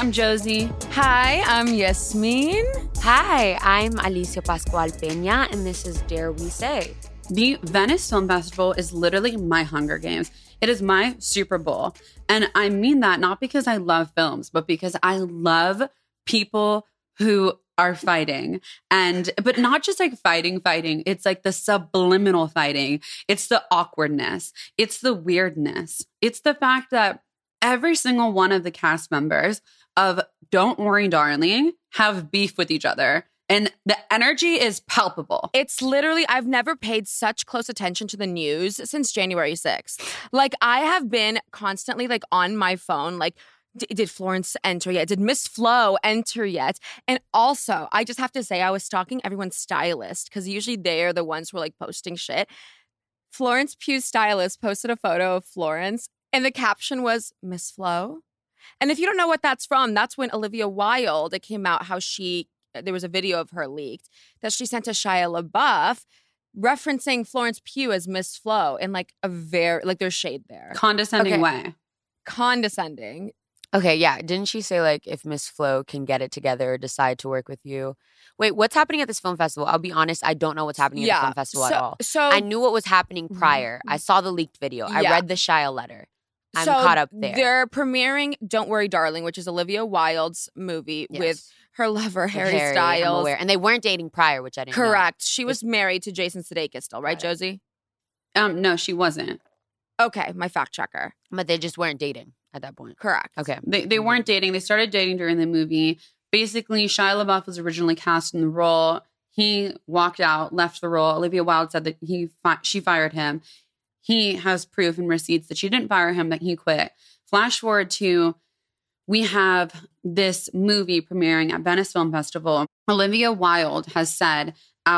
I'm Josie. Hi, I'm Yasmin. Hi, I'm Alicia Pascual Peña, and this is Dare We Say. The Venice Film Festival is literally my Hunger Games. It is my Super Bowl. And I mean that not because I love films, but because I love people who are fighting. But not just like fighting. It's like the subliminal fighting. It's the awkwardness. It's the weirdness. It's the fact that every single one of the cast members of Don't Worry, Darling have beef with each other. And the energy is palpable. It's literally, I've never paid such close attention to the news since January 6th. Like, I have been constantly like on my phone, like, did Florence enter yet? Did Miss Flo enter yet? And also, I just have to say, I was stalking everyone's stylist because usually they're the ones who are like posting shit. Florence Pugh's stylist posted a photo of Florence and the caption was Miss Flo. And if you don't know what that's from, that's when Olivia Wilde, it came out how there was a video of her leaked that she sent to Shia LaBeouf referencing Florence Pugh as Miss Flo in like a there's shade there. Condescending way. Condescending. Okay, yeah. Didn't she say, like, if Miss Flo can get it together, decide to work with you? Wait, what's happening at this film festival? I'll be honest, I don't know what's happening at the film festival at all. So I knew what was happening prior. I saw the leaked video. I read the Shia letter. I'm caught up there. They're premiering Don't Worry, Darling, which is Olivia Wilde's movie with her lover, Harry Styles. I'm aware. And they weren't dating prior, which I didn't know. Correct. She was married to Jason Sudeikis still, right, Josie? No, she wasn't. Okay, my fact checker. But they just weren't dating at that point. Correct. Okay. They weren't dating. They started dating during the movie. Basically, Shia LaBeouf was originally cast in the role. He walked out, left the role. Olivia Wilde said that she fired him. He has proof and receipts that she didn't fire him, that he quit. Flash forward to, we have this movie premiering at Venice Film Festival. Olivia Wilde has said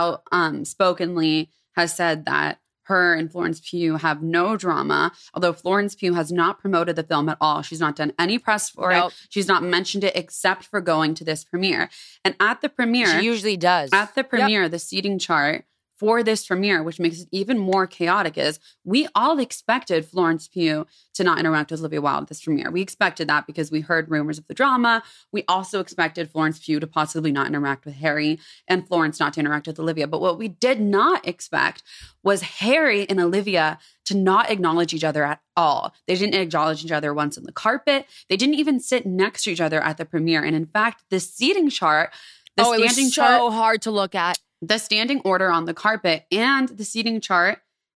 outspokenly that her and Florence Pugh have no drama, although Florence Pugh has not promoted the film at all. She's not done any press for it. She's not mentioned it except for going to this premiere. And at the premiere... She usually does. At the premiere, the seating chart for this premiere, which makes it even more chaotic, is we all expected Florence Pugh to not interact with Olivia Wilde at this premiere. We expected that because we heard rumors of the drama. We also expected Florence Pugh to possibly not interact with Harry and Florence not to interact with Olivia. But what we did not expect was Harry and Olivia to not acknowledge each other at all. They didn't acknowledge each other once on the carpet. They didn't even sit next to each other at the premiere. And in fact, the seating chart, it was so hard to look at. The standing order on the carpet and the seating chart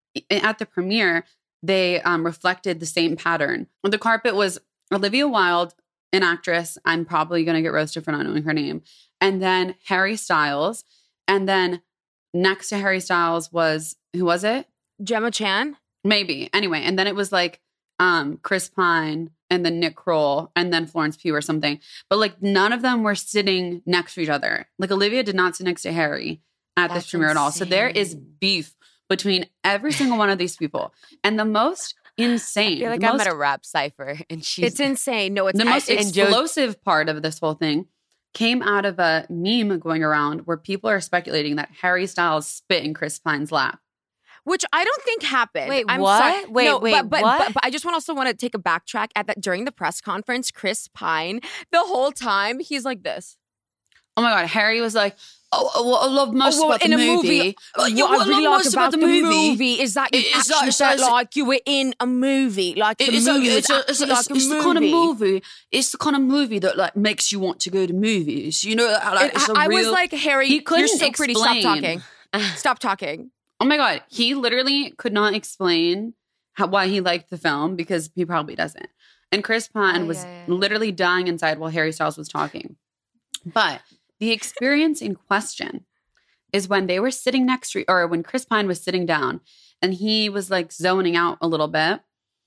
at the premiere, they reflected the same pattern. The carpet was Olivia Wilde, an actress. I'm probably going to get roasted for not knowing her name. And then Harry Styles. And then next to Harry Styles was, who was it? Gemma Chan? Maybe. Anyway, and then it was like Chris Pine and then Nick Kroll and then Florence Pugh or something. But like none of them were sitting next to each other. Like Olivia did not sit next to Harry at this premiere at all. So there is beef between every single one of these people. And the most insane. I feel like I'm at a rap cipher and it's insane. No, it's the most explosive part of this whole thing came out of a meme going around where people are speculating that Harry Styles spit in Chris Pine's lap. Which I don't think happened. Wait, I'm what? Sorry. Wait, no, what? But I just want to take a backtrack at that during the press conference. Chris Pine, the whole time he's like this. Oh my God, Harry was like, what I love most about the movie. What I really like about the movie is that you actually felt like you were in a movie. Like the movie was actually like a movie. It's the kind of movie. It's the kind of movie that like makes you want to go to movies. You know, like it's I was like, Harry, you're so pretty. Stop talking. Stop talking. Oh my God, he literally could not explain why he liked the film because he probably doesn't. And Chris Pine was literally dying inside while Harry Styles was talking. But the experience in question is when they were sitting next to, or when Chris Pine was sitting down and he was like zoning out a little bit.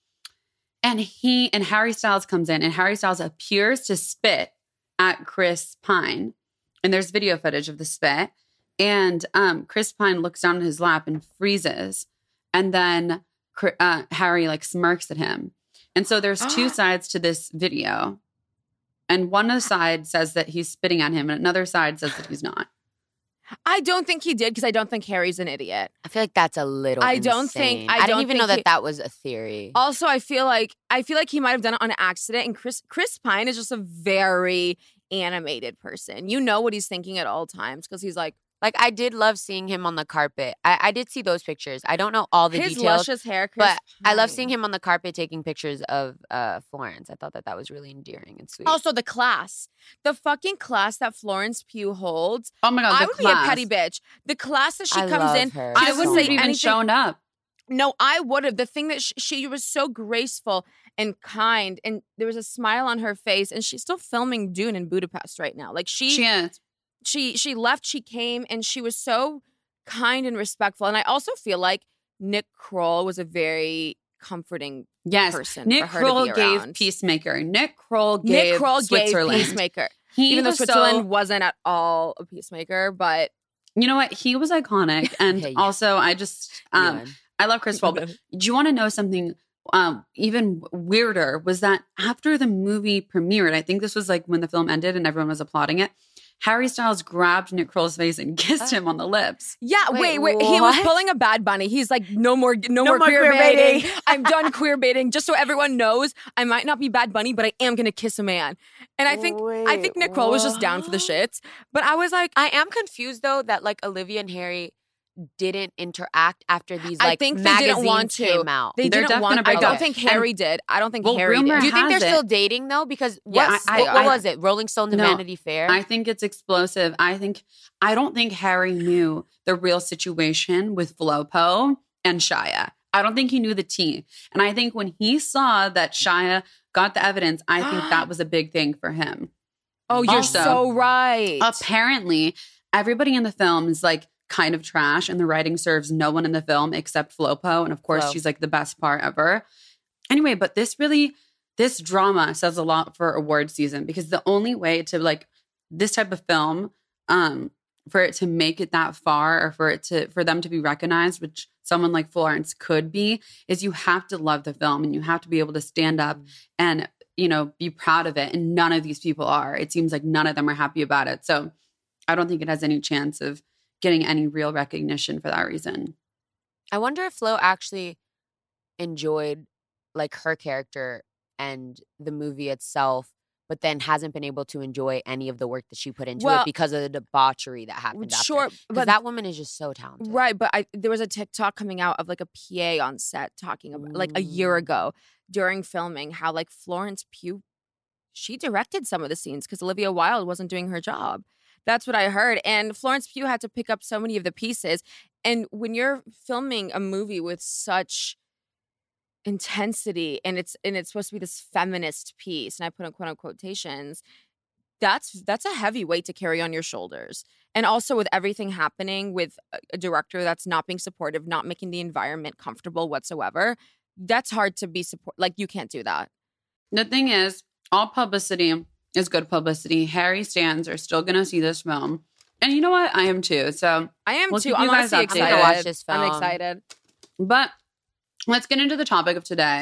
And Harry Styles comes in and Harry Styles appears to spit at Chris Pine. And there's video footage of the spit. And Chris Pine looks down in his lap and freezes. And then Harry like smirks at him. And so there's two sides to this video. And one of the sides says that he's spitting at him and another side says that he's not. I don't think he did because I don't think Harry's an idiot. I feel like that's a little I insane. don't think- I didn't even know that was a theory. Also, I feel like he might have done it on accident. And Chris Pine is just a very animated person. You know what he's thinking at all times because he's like I did love seeing him on the carpet. I did see those pictures. I don't know all the his details. luscious hair, but I love seeing him on the carpet taking pictures of Florence. I thought that was really endearing and sweet. Also, the fucking class that Florence Pugh holds. Oh my God, I would be a petty bitch. The class that she comes in, her. I wouldn't have even shown up. No, I would have. The thing that she was so graceful and kind, and there was a smile on her face, and she's still filming Dune in Budapest right now. Like she is. She left, she came, and she was so kind and respectful. And I also feel like Nick Kroll was a very comforting person. Nick for her Kroll to be gave around. Peacemaker. Nick Kroll gave Switzerland. Peacemaker. Even though Switzerland wasn't at all a peacemaker, but you know what? He was iconic. And also I just I love Chris Kroll. But do you want to know something even weirder? Was that after the movie premiered, I think this was like when the film ended and everyone was applauding it, Harry Styles grabbed Nick Kroll's face and kissed him on the lips. Yeah, wait. He was pulling a Bad Bunny. He's like, no more queer baiting. I'm done queer baiting. Just so everyone knows, I might not be Bad Bunny, but I am gonna kiss a man. And I think Nick Kroll was just down for the shits. But I was like, I am confused though that like Olivia and Harry didn't interact after these I think they didn't want to. Came out. They didn't want to. I don't think Harry did. I don't think Harry did. Do you think they're still dating though? Because what was it? Rolling Stone to Vanity Fair? I think it's explosive. I don't think Harry knew the real situation with Flopo and Shia. I don't think he knew the tea. And I think when he saw that Shia got the evidence, I think that was a big thing for him. Oh, you're so right. Apparently, everybody in the film is like kind of trash, and the writing serves no one in the film except Flopo, and of course she's like the best part ever. Anyway, but this drama says a lot for award season, because the only way to like this type of film for it to make it that far, or for them to be recognized, which someone like Florence could be, is you have to love the film and you have to be able to stand up and be proud of it, and none of these people are. It seems like none of them are happy about it, so I don't think it has any chance of getting any real recognition for that reason. I wonder if Flo actually enjoyed like her character and the movie itself, but then hasn't been able to enjoy any of the work that she put into it because of the debauchery that happened after. Sure, but that woman is just so talented. Right, but there was a TikTok coming out of like a PA on set talking about like a year ago during filming how like Florence Pugh, she directed some of the scenes because Olivia Wilde wasn't doing her job. That's what I heard. And Florence Pugh had to pick up so many of the pieces. And when you're filming a movie with such intensity and it's supposed to be this feminist piece, and I put in quote unquote quotations, that's a heavy weight to carry on your shoulders. And also with everything happening with a director that's not being supportive, not making the environment comfortable whatsoever, that's hard to be like, you can't do that. The thing is, all publicity is good publicity. Harry stans are still going to see this film. And you know what? I am too. So I am too. I'm honestly excited. I'm going to watch this film. I'm excited. But let's get into the topic of today.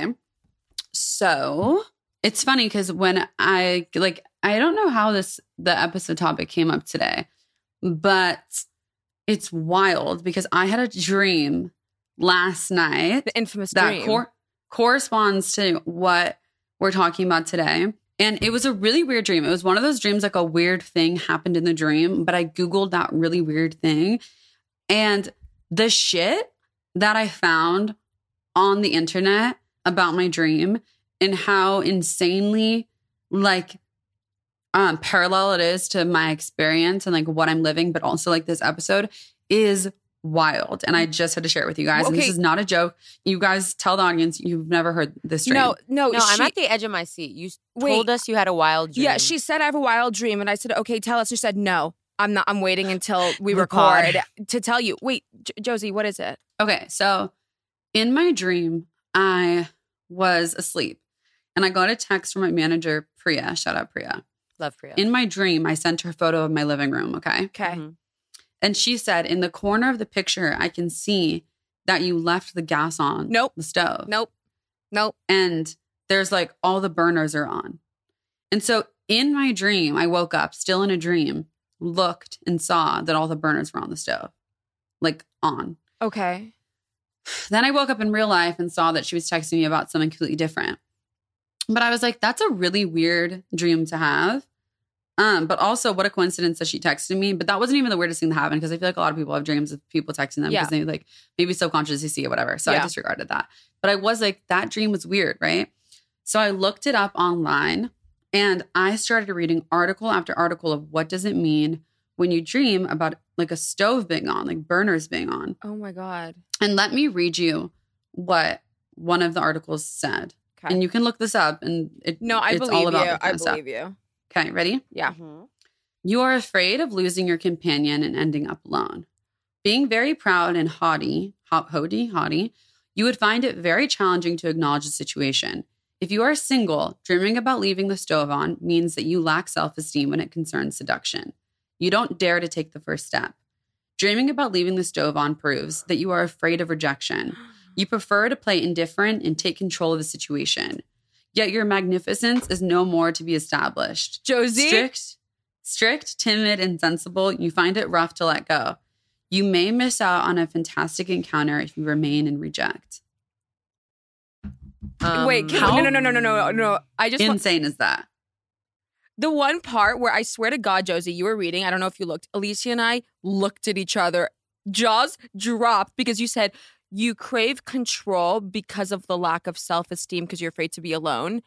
So it's funny because when I don't know how the episode topic came up today, but it's wild because I had a dream last night. The infamous dream. That corresponds to what we're talking about today. And it was a really weird dream. It was one of those dreams, like a weird thing happened in the dream, but I Googled that really weird thing. And the shit that I found on the internet about my dream and how insanely like parallel it is to my experience and like what I'm living, but also like this episode is wild. And I just had to share it with you guys. Okay. And this is not a joke. You guys tell the audience you've never heard this dream. No, I'm at the edge of my seat. You told us you had a wild dream. Yeah, she said I have a wild dream. And I said, okay, tell us. She said, no, I'm not. I'm waiting until we record to tell you. Wait, Josie, what is it? Okay, so in my dream, I was asleep. And I got a text from my manager, Priya. Shout out, Priya. Love Priya. In my dream, I sent her a photo of my living room, okay? Okay. Mm-hmm. And she said, in the corner of the picture, I can see that you left the gas on the stove. Nope. And there's like all the burners are on. And so in my dream, I woke up still in a dream. looked and saw that all the burners were on the stove, like on. Okay. Then I woke up in real life and saw that she was texting me about something completely different. But I was like, that's a really weird dream to have. But also, what a coincidence that she texted me. But that wasn't even the weirdest thing to happen, because I feel like a lot of people have dreams of people texting them because they like maybe subconsciously see it, whatever. So I disregarded that. But I was like, that dream was weird, right? So I looked it up online and I started reading article after article of what does it mean when you dream about like a stove being on, like burners being on. Oh my God. And let me read you what one of the articles said. Okay. And you can look this up and it's all about you. I believe you. Okay, ready? Yeah. Mm-hmm. You are afraid of losing your companion and ending up alone. Being very proud and haughty, you would find it very challenging to acknowledge the situation. If you are single, dreaming about leaving the stove on means that you lack self-esteem when it concerns seduction. You don't dare to take the first step. Dreaming about leaving the stove on proves that you are afraid of rejection. You prefer to play indifferent and take control of the situation. Yet your magnificence is no more to be established. Josie? Strict, timid, and sensible, you find it rough to let go. You may miss out on a fantastic encounter if you remain and reject. Wait, no. I just insane is that? The one part where I swear to God, Josie, you were reading, I don't know if you looked, Alicia and I looked at each other. Jaws dropped because you said you crave control because of the lack of self-esteem because you're afraid to be alone.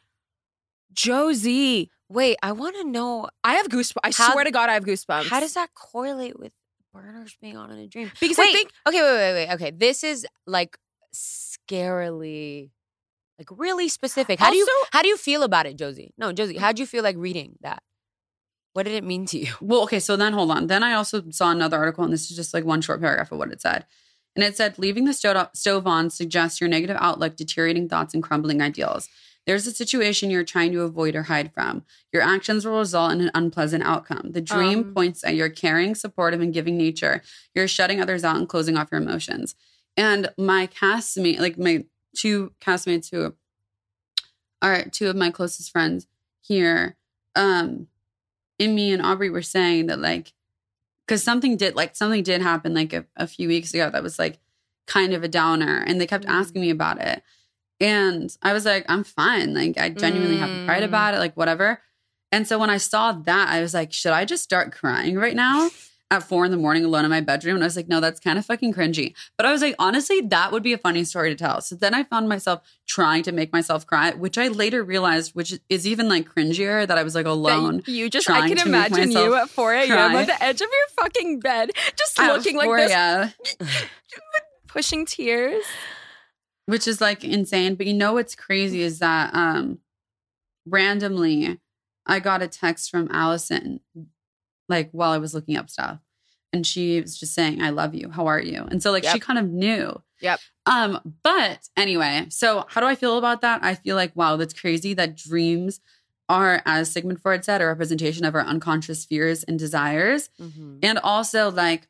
Josie. Wait, I want to know. I have goosebumps. I swear to God, I have goosebumps. How does that correlate with burners being on in a dream? Because I think... Okay, wait. Okay, this is like scarily... Like really specific. How do you feel about it, Josie? No, Josie, how do you feel like reading that? What did it mean to you? Well, okay, so then hold on. Then I also saw another article, and this is just like one short paragraph of what it said. And it said, leaving the stove on suggests your negative outlook, deteriorating thoughts, and crumbling ideals. There's a situation you're trying to avoid or hide from. Your actions will result in an unpleasant outcome. The dream points at your caring, supportive, and giving nature. You're shutting others out and closing off your emotions. And my castmate, like my two castmates who are two of my closest friends here, Emmy and Aubrey were saying that like, because something did happen like a few weeks ago that was like kind of a downer, and they kept asking me about it. And I was like, I'm fine. Like I genuinely haven't cried about it, like whatever. And so when I saw that, I was like, should I just start crying right now at 4 a.m. alone in my bedroom? And I was like, no, that's kind of fucking cringy. But I was like, honestly, that would be a funny story to tell. So then I found myself trying to make myself cry, which I later realized, which is even like cringier, that I was like alone. I can imagine you at 4 a.m. at the edge of your fucking bed, just looking like this, pushing tears. Which is like insane. But you know what's crazy is that randomly I got a text from Allison like while I was looking up stuff. And she was just saying, I love you. How are you? And so like she kind of knew. Yep. But anyway, so how do I feel about that? I feel like, wow, that's crazy that dreams are, as Sigmund Freud said, a representation of our unconscious fears and desires. Mm-hmm. And also like,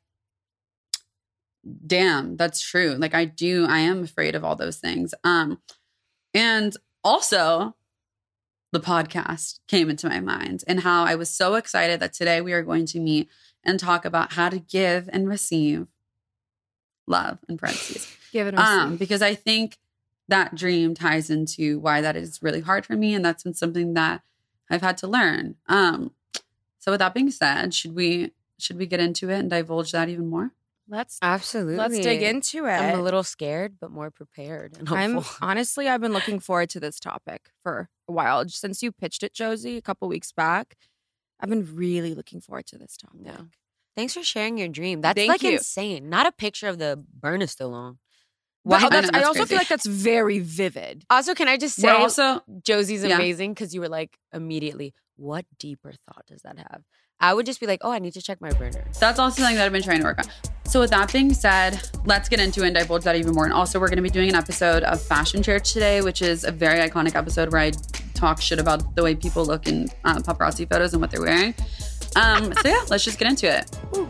damn, that's true. Like I am afraid of all those things. And also the podcast came into my mind, and how I was so excited that today we are going to meet and talk about how to give and receive love, in parentheses. Give and receive. Because I think that dream ties into why that is really hard for me. And that's been something that I've had to learn. So with that being said, should we get into it and divulge that even more? Let's absolutely dig into it. I'm a little scared, but more prepared and hopeful. I've been looking forward to this topic for a while. Since you pitched it, Josie, a couple weeks back, I've been really looking forward to this topic. Yeah. Thanks for sharing your dream. That's insane. Not a picture of the burner still on. Wow, I also feel like that's very vivid. Also, can I just say, Josie's amazing because you were like immediately, what deeper thought does that have? I would just be like, oh, I need to check my burner. That's also something that I've been trying to work on. So with that being said, let's get into it and divulge that even more. And also, we're going to be doing an episode of Fashion Church today, which is a very iconic episode where I talk shit about the way people look in paparazzi photos and what they're wearing. So yeah, let's just get into it. Woo.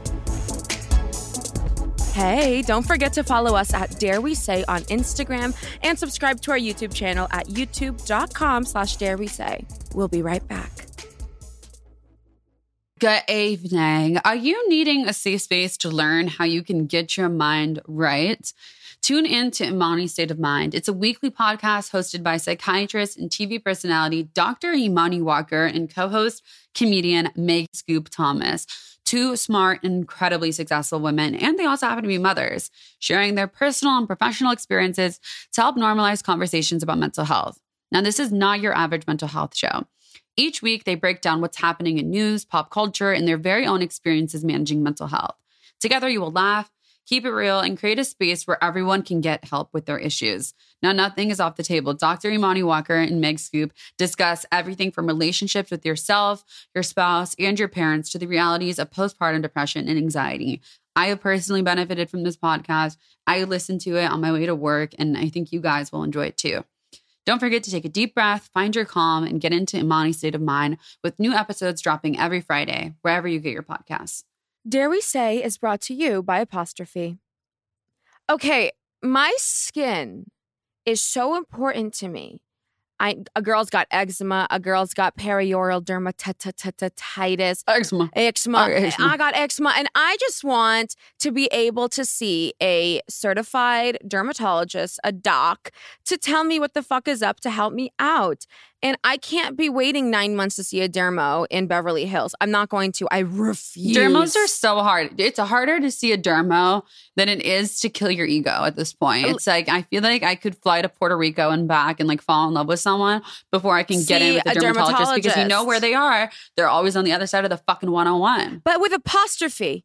Hey, don't forget to follow us at Dare We Say on Instagram and subscribe to our YouTube channel at youtube.com/darewesay. We'll be right back. Good evening. Are you needing a safe space to learn how you can get your mind right? Tune in to Imani's State of Mind. It's a weekly podcast hosted by psychiatrist and TV personality Dr. Imani Walker and co-host comedian Meg Scoop Thomas. Two smart, incredibly successful women, and they also happen to be mothers, sharing their personal and professional experiences to help normalize conversations about mental health. Now, this is not your average mental health show. Each week, they break down what's happening in news, pop culture, and their very own experiences managing mental health. Together, you will laugh, keep it real, and create a space where everyone can get help with their issues. Now, nothing is off the table. Dr. Imani Walker and Meg Scoop discuss everything from relationships with yourself, your spouse, and your parents to the realities of postpartum depression and anxiety. I have personally benefited from this podcast. I listen to it on my way to work, and I think you guys will enjoy it too. Don't forget to take a deep breath, find your calm, and get into Imani's State of Mind with new episodes dropping every Friday, wherever you get your podcasts. Dare We Say is brought to you by Apostrophe. Okay, my skin is so important to me. A girl's got eczema. A girl's got perioral dermatitis. Eczema. I got eczema. And I just want to be able to see a certified dermatologist, a doc, to tell me what the fuck is up to help me out. And I can't be waiting 9 months to see a dermo in Beverly Hills. I'm not going to. I refuse. Dermos are so hard. It's harder to see a dermo than it is to kill your ego at this point. It's like, I feel like I could fly to Puerto Rico and back and like fall in love with someone before I can get in with a dermatologist because you know where they are. They're always on the other side of the fucking 101. But with Apostrophe,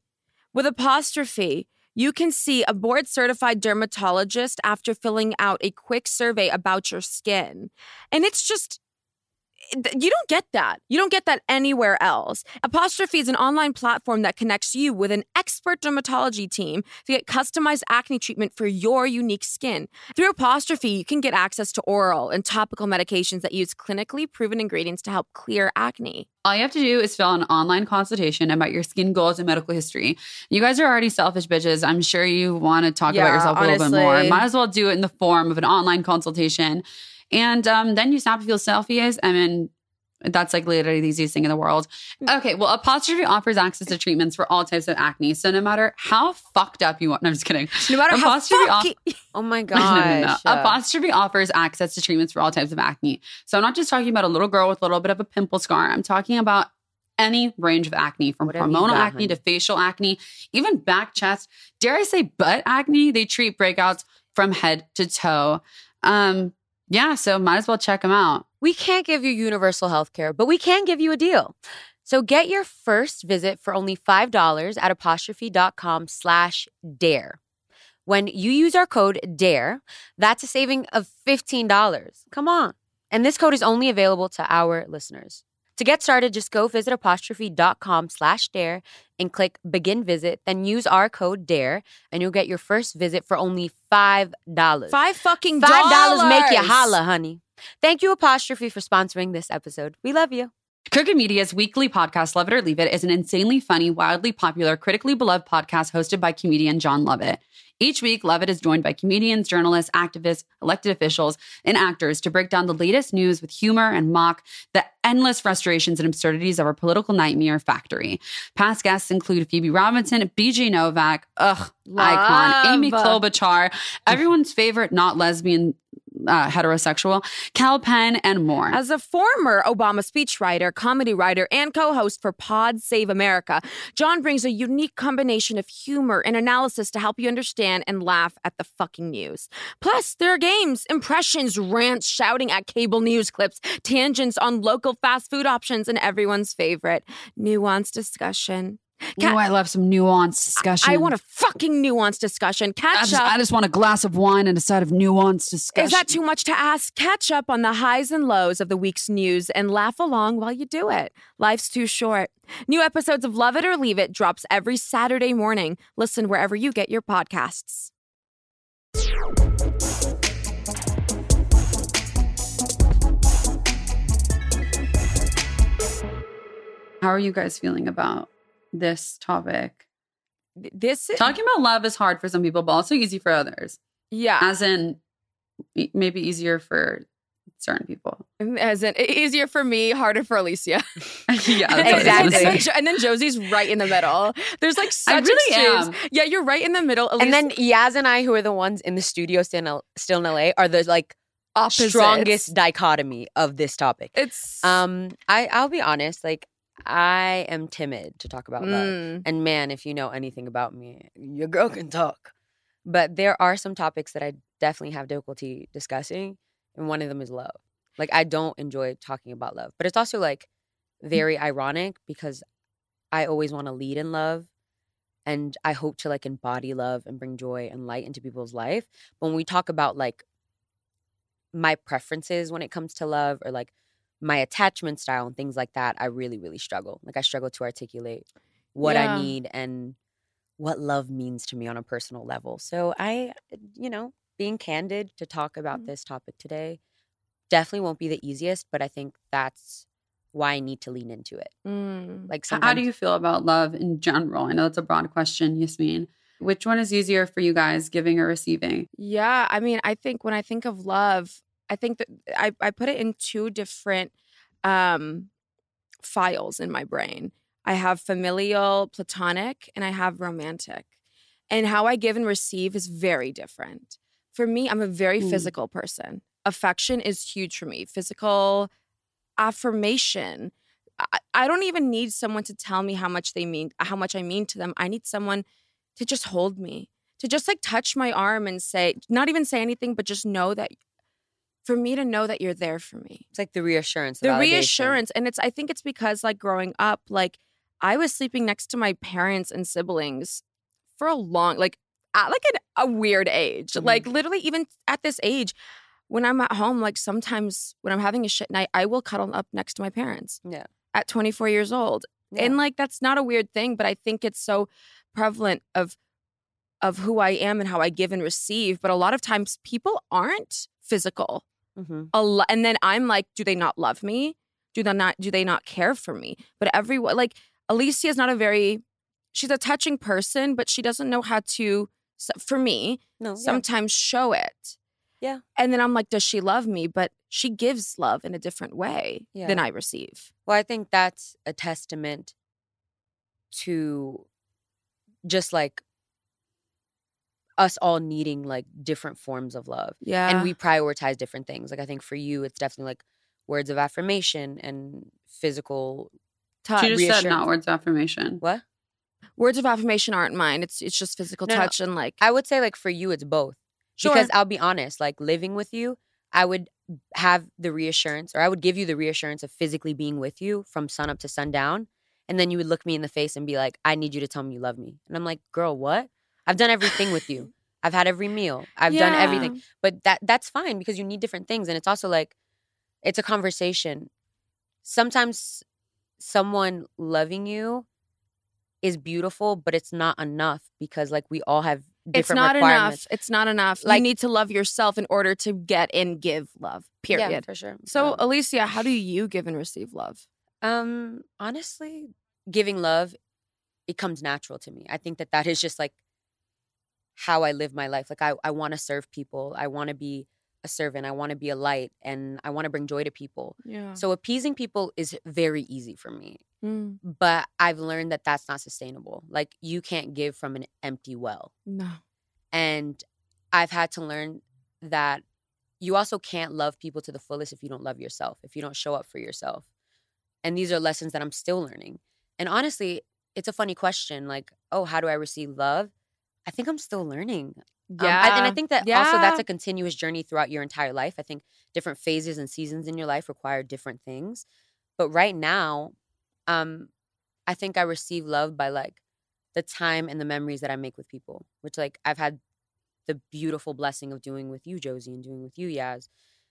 you can see a board-certified dermatologist after filling out a quick survey about your skin. And it's just, you don't get that. You don't get that anywhere else. Apostrophe is an online platform that connects you with an expert dermatology team to get customized acne treatment for your unique skin. Through Apostrophe, you can get access to oral and topical medications that use clinically proven ingredients to help clear acne. All you have to do is fill out an online consultation about your skin goals and medical history. You guys are already selfish bitches. I'm sure you want to talk about yourself a little bit more. Might as well do it in the form of an online consultation. And then you snap a few selfies, and then that's like literally the easiest thing in the world. Okay, well, Apostrophe offers access to treatments for all types of acne. So no matter how fucked up you want, no, I'm just kidding. No matter how fucky. Oh my gosh. No. Apostrophe offers access to treatments for all types of acne. So I'm not just talking about a little girl with a little bit of a pimple scar. I'm talking about any range of acne, from hormonal acne to facial acne, even back, chest, dare I say butt acne. They treat breakouts from head to toe. Yeah, so might as well check them out. We can't give you universal health care, but we can give you a deal. So get your first visit for only $5 at apostrophe.com/dare. When you use our code DARE, that's a saving of $15. Come on. And this code is only available to our listeners. To get started, just go visit apostrophe.com/dare and click begin visit, then use our code DARE, and you'll get your first visit for only $5. $5 make you holla, honey. Thank you, Apostrophe, for sponsoring this episode. We love you. Crooked Media's weekly podcast, Love It or Leave It, is an insanely funny, wildly popular, critically beloved podcast hosted by comedian Jon Lovett. Each week, Lovett is joined by comedians, journalists, activists, elected officials, and actors to break down the latest news with humor and mock the endless frustrations and absurdities of our political nightmare factory. Past guests include Phoebe Robinson, BJ Novak, icon, Amy Klobuchar, everyone's favorite not lesbian heterosexual, Kal Penn, and more. As a former Obama speechwriter, comedy writer, and co-host for Pod Save America, Jon brings a unique combination of humor and analysis to help you understand and laugh at the fucking news. Plus, there are games, impressions, rants, shouting at cable news clips, tangents on local fast food options, and everyone's favorite, nuanced discussion. I love some nuanced discussion. I want a fucking nuanced discussion. I just want a glass of wine and a side of nuanced discussion. Is that too much to ask? Catch up on the highs and lows of the week's news and laugh along while you do it. Life's too short. New episodes of Love It or Leave It drops every Saturday morning. Listen wherever you get your podcasts. How are you guys feeling about this topic? Talking about love is hard for some people, but also easy for others. Yeah. As in, maybe easier for certain people. As in, easier for me, harder for Alicia. Yeah, exactly. And then Josie's right in the middle. There's like such I really extremes. am. Yeah, you're right in the middle. Alicia, And then Yaz and I, who are the ones in the studio still in LA, are the like opposites. strongest dichotomy of this topic. It's I'll be honest, like I am timid to talk about love. And man, if you know anything about me, your girl can talk. But there are some topics that I definitely have difficulty discussing, and one of them is love. Like I don't enjoy talking about love. But it's also like very ironic because I always want to lead in love. And I hope to like embody love and bring joy and light into people's life. But when we talk about like my preferences when it comes to love or like my attachment style and things like that, I really, really struggle. Like I struggle to articulate what I need and what love means to me on a personal level. So I, being candid to talk about this topic today definitely won't be the easiest, but I think that's why I need to lean into it. Like how do you feel about love in general? I know it's a broad question, Yasmin. Which one is easier for you guys, giving or receiving? Yeah, I mean, I think when I think of love, I think that I put it in two different files in my brain. I have familial, platonic, and I have romantic. And how I give and receive is very different. For me, I'm a very physical person. Affection is huge for me. Physical affirmation. I don't even need someone to tell me how much I mean to them. I need someone to just hold me, to just like touch my arm and say, not even say anything, but just know that, for me to know that you're there for me. It's like the reassurance. The reassurance. And I think it's because like growing up, like I was sleeping next to my parents and siblings for a long, like at like a weird age. Like literally even at this age, when I'm at home, like sometimes when I'm having a shit night, I will cuddle up next to my parents. Yeah. At 24 years old. Yeah. And like that's not a weird thing, but I think it's so prevalent of who I am and how I give and receive. But a lot of times people aren't physical. And then I'm like, do they not love me? Do they not care for me? But everyone, like Alicia is not she's a touching person, but she doesn't know how to, for me, sometimes show it. Yeah. And then I'm like, does she love me? But she gives love in a different way than I receive. Well, I think that's a testament to just like us all needing like different forms of love. Yeah. And we prioritize different things. Like I think for you, it's definitely like words of affirmation and physical touch. She just said not words of affirmation. What? Words of affirmation aren't mine. It's just physical touch and like. I would say like for you, it's both. Sure. Because I'll be honest, like living with you, I would have the reassurance, or I would give you the reassurance of physically being with you from sun up to sundown. And then you would look me in the face and be like, I need you to tell me you love me. And I'm like, girl, what? I've done everything with you. I've had every meal. I've done everything. But that's fine because you need different things. And it's also like, it's a conversation. Sometimes someone loving you is beautiful, but it's not enough because like we all have different requirements. It's not enough. Like, you need to love yourself in order to get and give love, period. Yeah, for sure. So Alicia, how do you give and receive love? Honestly, giving love, it comes natural to me. I think that is just like how I live my life. Like I want to serve people. I want to be a servant. I want to be a light, and I want to bring joy to people. Yeah. So appeasing people is very easy for me. But I've learned that that's not sustainable. Like you can't give from an empty well. No. And I've had to learn that you also can't love people to the fullest if you don't love yourself, if you don't show up for yourself. And these are lessons that I'm still learning. And honestly, it's a funny question. Like, oh, how do I receive love? I think I'm still learning. Yeah. And I think that also that's a continuous journey throughout your entire life. I think different phases and seasons in your life require different things. But right now, I think I receive love by like the time and the memories that I make with people, which like I've had the beautiful blessing of doing with you, Josie, and doing with you, Yaz.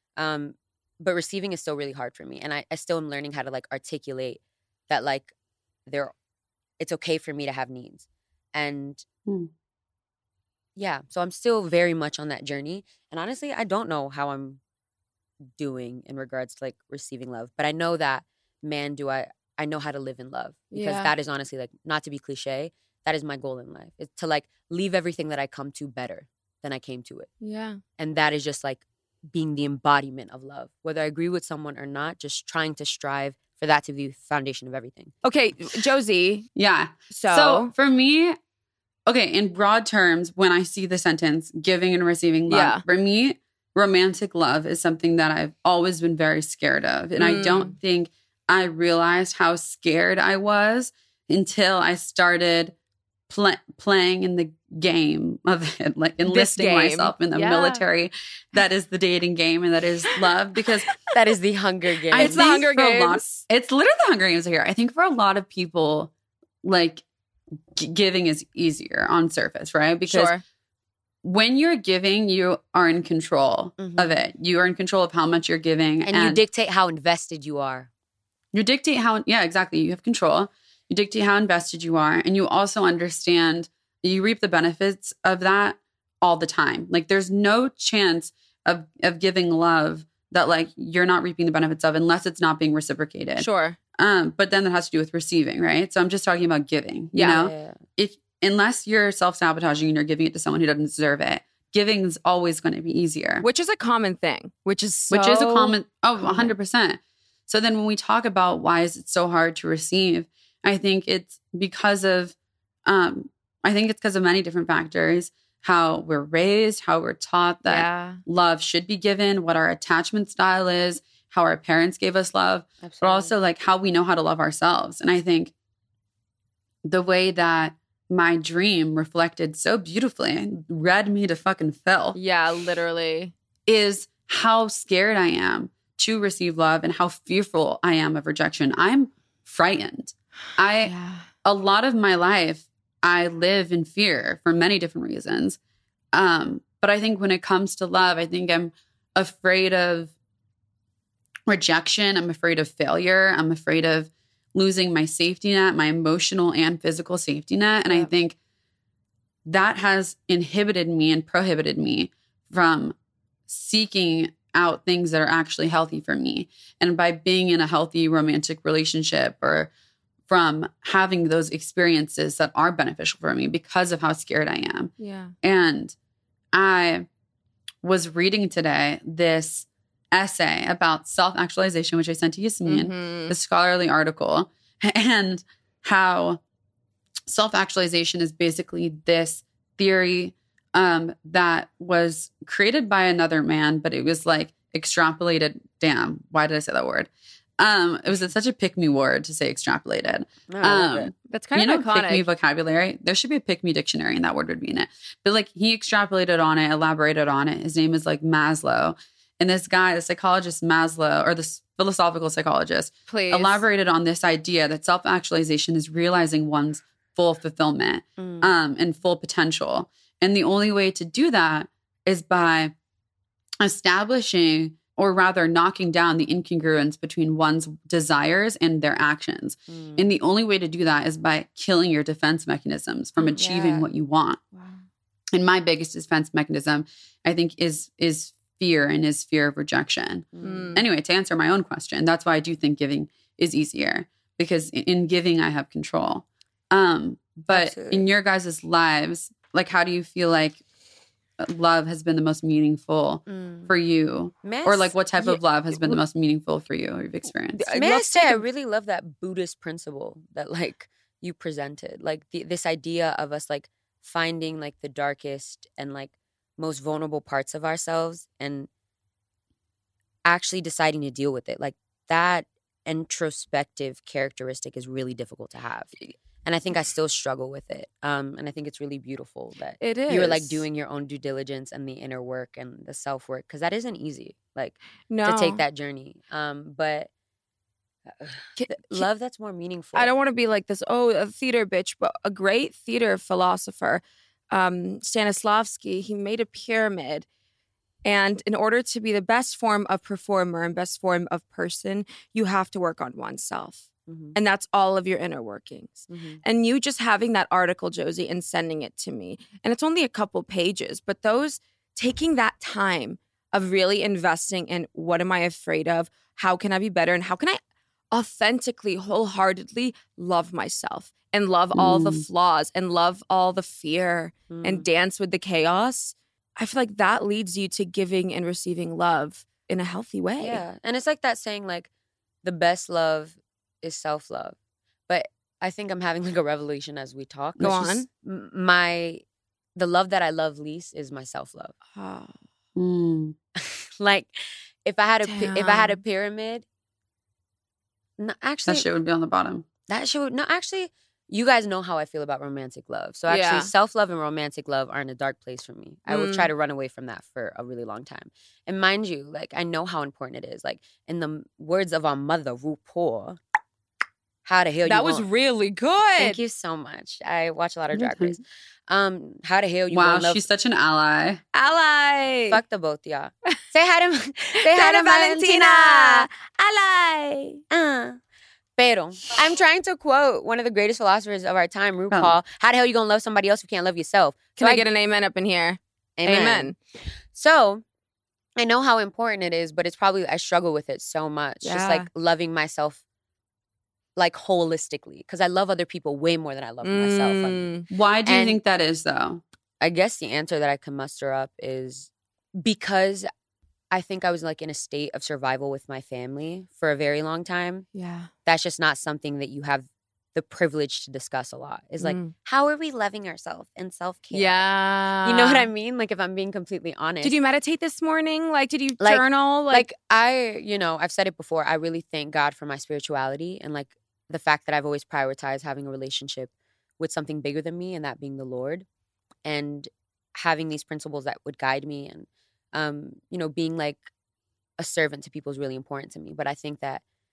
But receiving is still really hard for me. And I still am learning how to like articulate that like it's okay for me to have needs. And yeah, so I'm still very much on that journey. And honestly, I don't know how I'm doing in regards to like receiving love. But I know that, man, I know how to live in love. Because that is honestly like, not to be cliche, that is my goal in life. It's to like leave everything that I come to better than I came to it. Yeah. And that is just like being the embodiment of love. Whether I agree with someone or not, just trying to strive for that to be the foundation of everything. Okay, Josie. Yeah. So for me, okay, in broad terms, when I see the sentence, giving and receiving love, for me, romantic love is something that I've always been very scared of. And I don't think I realized how scared I was until I started playing in the game of it, like enlisting myself in the military. That is the dating game, and that is love, because that is the Hunger Games. It's the Hunger Games. It's literally the Hunger Games here. I think for a lot of people, like giving is easier on surface, right? Because when you're giving, you are in control of it. You are in control of how much you're giving. And you dictate how invested you are. You dictate how, exactly. You have control. You dictate how invested you are. And you also understand, you reap the benefits of that all the time. Like there's no chance of giving love that like you're not reaping the benefits of unless it's not being reciprocated. Sure. But then that has to do with receiving, right? So I'm just talking about giving, you know? Yeah. Unless you're self-sabotaging and you're giving it to someone who doesn't deserve it, giving is always going to be easier. Which is a common thing. Which is a common, 100%. So then when we talk about why is it so hard to receive, I think it's because of many different factors. How we're raised, how we're taught that love should be given, what our attachment style is, how our parents gave us love, but also like how we know how to love ourselves. And I think the way that my dream reflected so beautifully, read me to fucking fill. Yeah, literally. Is how scared I am to receive love and how fearful I am of rejection. I'm frightened. A lot of my life, I live in fear for many different reasons. But I think when it comes to love, I think I'm afraid of rejection. I'm afraid of failure. I'm afraid of losing my safety net, my emotional and physical safety net. And I think that has inhibited me and prohibited me from seeking out things that are actually healthy for me. And by being in a healthy romantic relationship or from having those experiences that are beneficial for me because of how scared I am. Yeah. And I was reading today this essay about self-actualization, which I sent to Yasmin, the scholarly article, and how self-actualization is basically this theory that was created by another man, but it was like extrapolated. Damn, why did I say that word? It was such a pick-me word to say extrapolated. That's kind of iconic. Pick-me vocabulary. There should be a pick-me dictionary and that word would be in it. But like he extrapolated on it, elaborated on it. His name is like Maslow. And this guy, the psychologist Maslow, or this philosophical psychologist, elaborated on this idea that self-actualization is realizing one's full fulfillment and full potential. And the only way to do that is by establishing, or rather knocking down, the incongruence between one's desires and their actions. And the only way to do that is by killing your defense mechanisms from achieving what you want. Wow. And my biggest defense mechanism, I think, is fear, and is fear of rejection. Anyway, to answer my own question, that's why I do think giving is easier, because in giving, I have control. But Absolutely. In your guys' lives, like, how do you feel like love has been the most meaningful for you? Or like what type of love has been the most meaningful for you or you've experienced? I really love that Buddhist principle that like you presented. Like this idea of us like finding like the darkest and like most vulnerable parts of ourselves and actually deciding to deal with it. Like that introspective characteristic is really difficult to have. And I think I still struggle with it. And I think it's really beautiful that it is. You're like doing your own due diligence and the inner work and the self-work. Because that isn't easy, like to take that journey. But love that's more meaningful. I don't want to be like this, a theater bitch, but a great theater philosopher, Stanislavski, he made a pyramid. And in order to be the best form of performer and best form of person, you have to work on oneself. And that's all of your inner workings. And you just having that article, Josie, and sending it to me. And it's only a couple pages, but those taking that time of really investing in what am I afraid of? How can I be better? And how can I authentically, wholeheartedly love myself and love all the flaws and love all the fear and dance with the chaos? I feel like that leads you to giving and receiving love in a healthy way. Yeah. And it's like that saying, like, the best love is self-love. But I think I'm having like a revelation as we talk. Go on. The love that I love least is my self-love. Oh. Like, if I had a pyramid, no, actually that shit would be on the bottom. Actually, you guys know how I feel about romantic love. So actually, self-love and romantic love are in a dark place for me. I will try to run away from that for a really long time. And mind you, like, I know how important it is. Like, in the words of our mother, RuPaul, how the hell that was really good. Thank you so much. I watch a lot of Drag Race. How the hell you Wow, she's such an ally. Ally. Fuck the both y'all. Say hi to Valentina. Ally. Pero I'm trying to quote one of the greatest philosophers of our time, RuPaul. How the hell you gonna love somebody else if you can't love yourself? Can I get an amen up in here? Amen. So I know how important it is, but it's probably, I struggle with it so much. Yeah. Just like loving myself like holistically, because I love other people way more than I love myself. Why do you think that is, though? I guess the answer that I can muster up is because I think I was like in a state of survival with my family for a very long time. Yeah. That's just not something that you have the privilege to discuss a lot. It's like, how are we loving ourselves and self-care? Yeah. You know what I mean? Like, if I'm being completely honest. Did you meditate this morning? Like, did you journal? I've said it before. I really thank God for my spirituality and like the fact that I've always prioritized having a relationship with something bigger than me, and that being the Lord, and having these principles that would guide me, and being like a servant to people is really important to me. But I think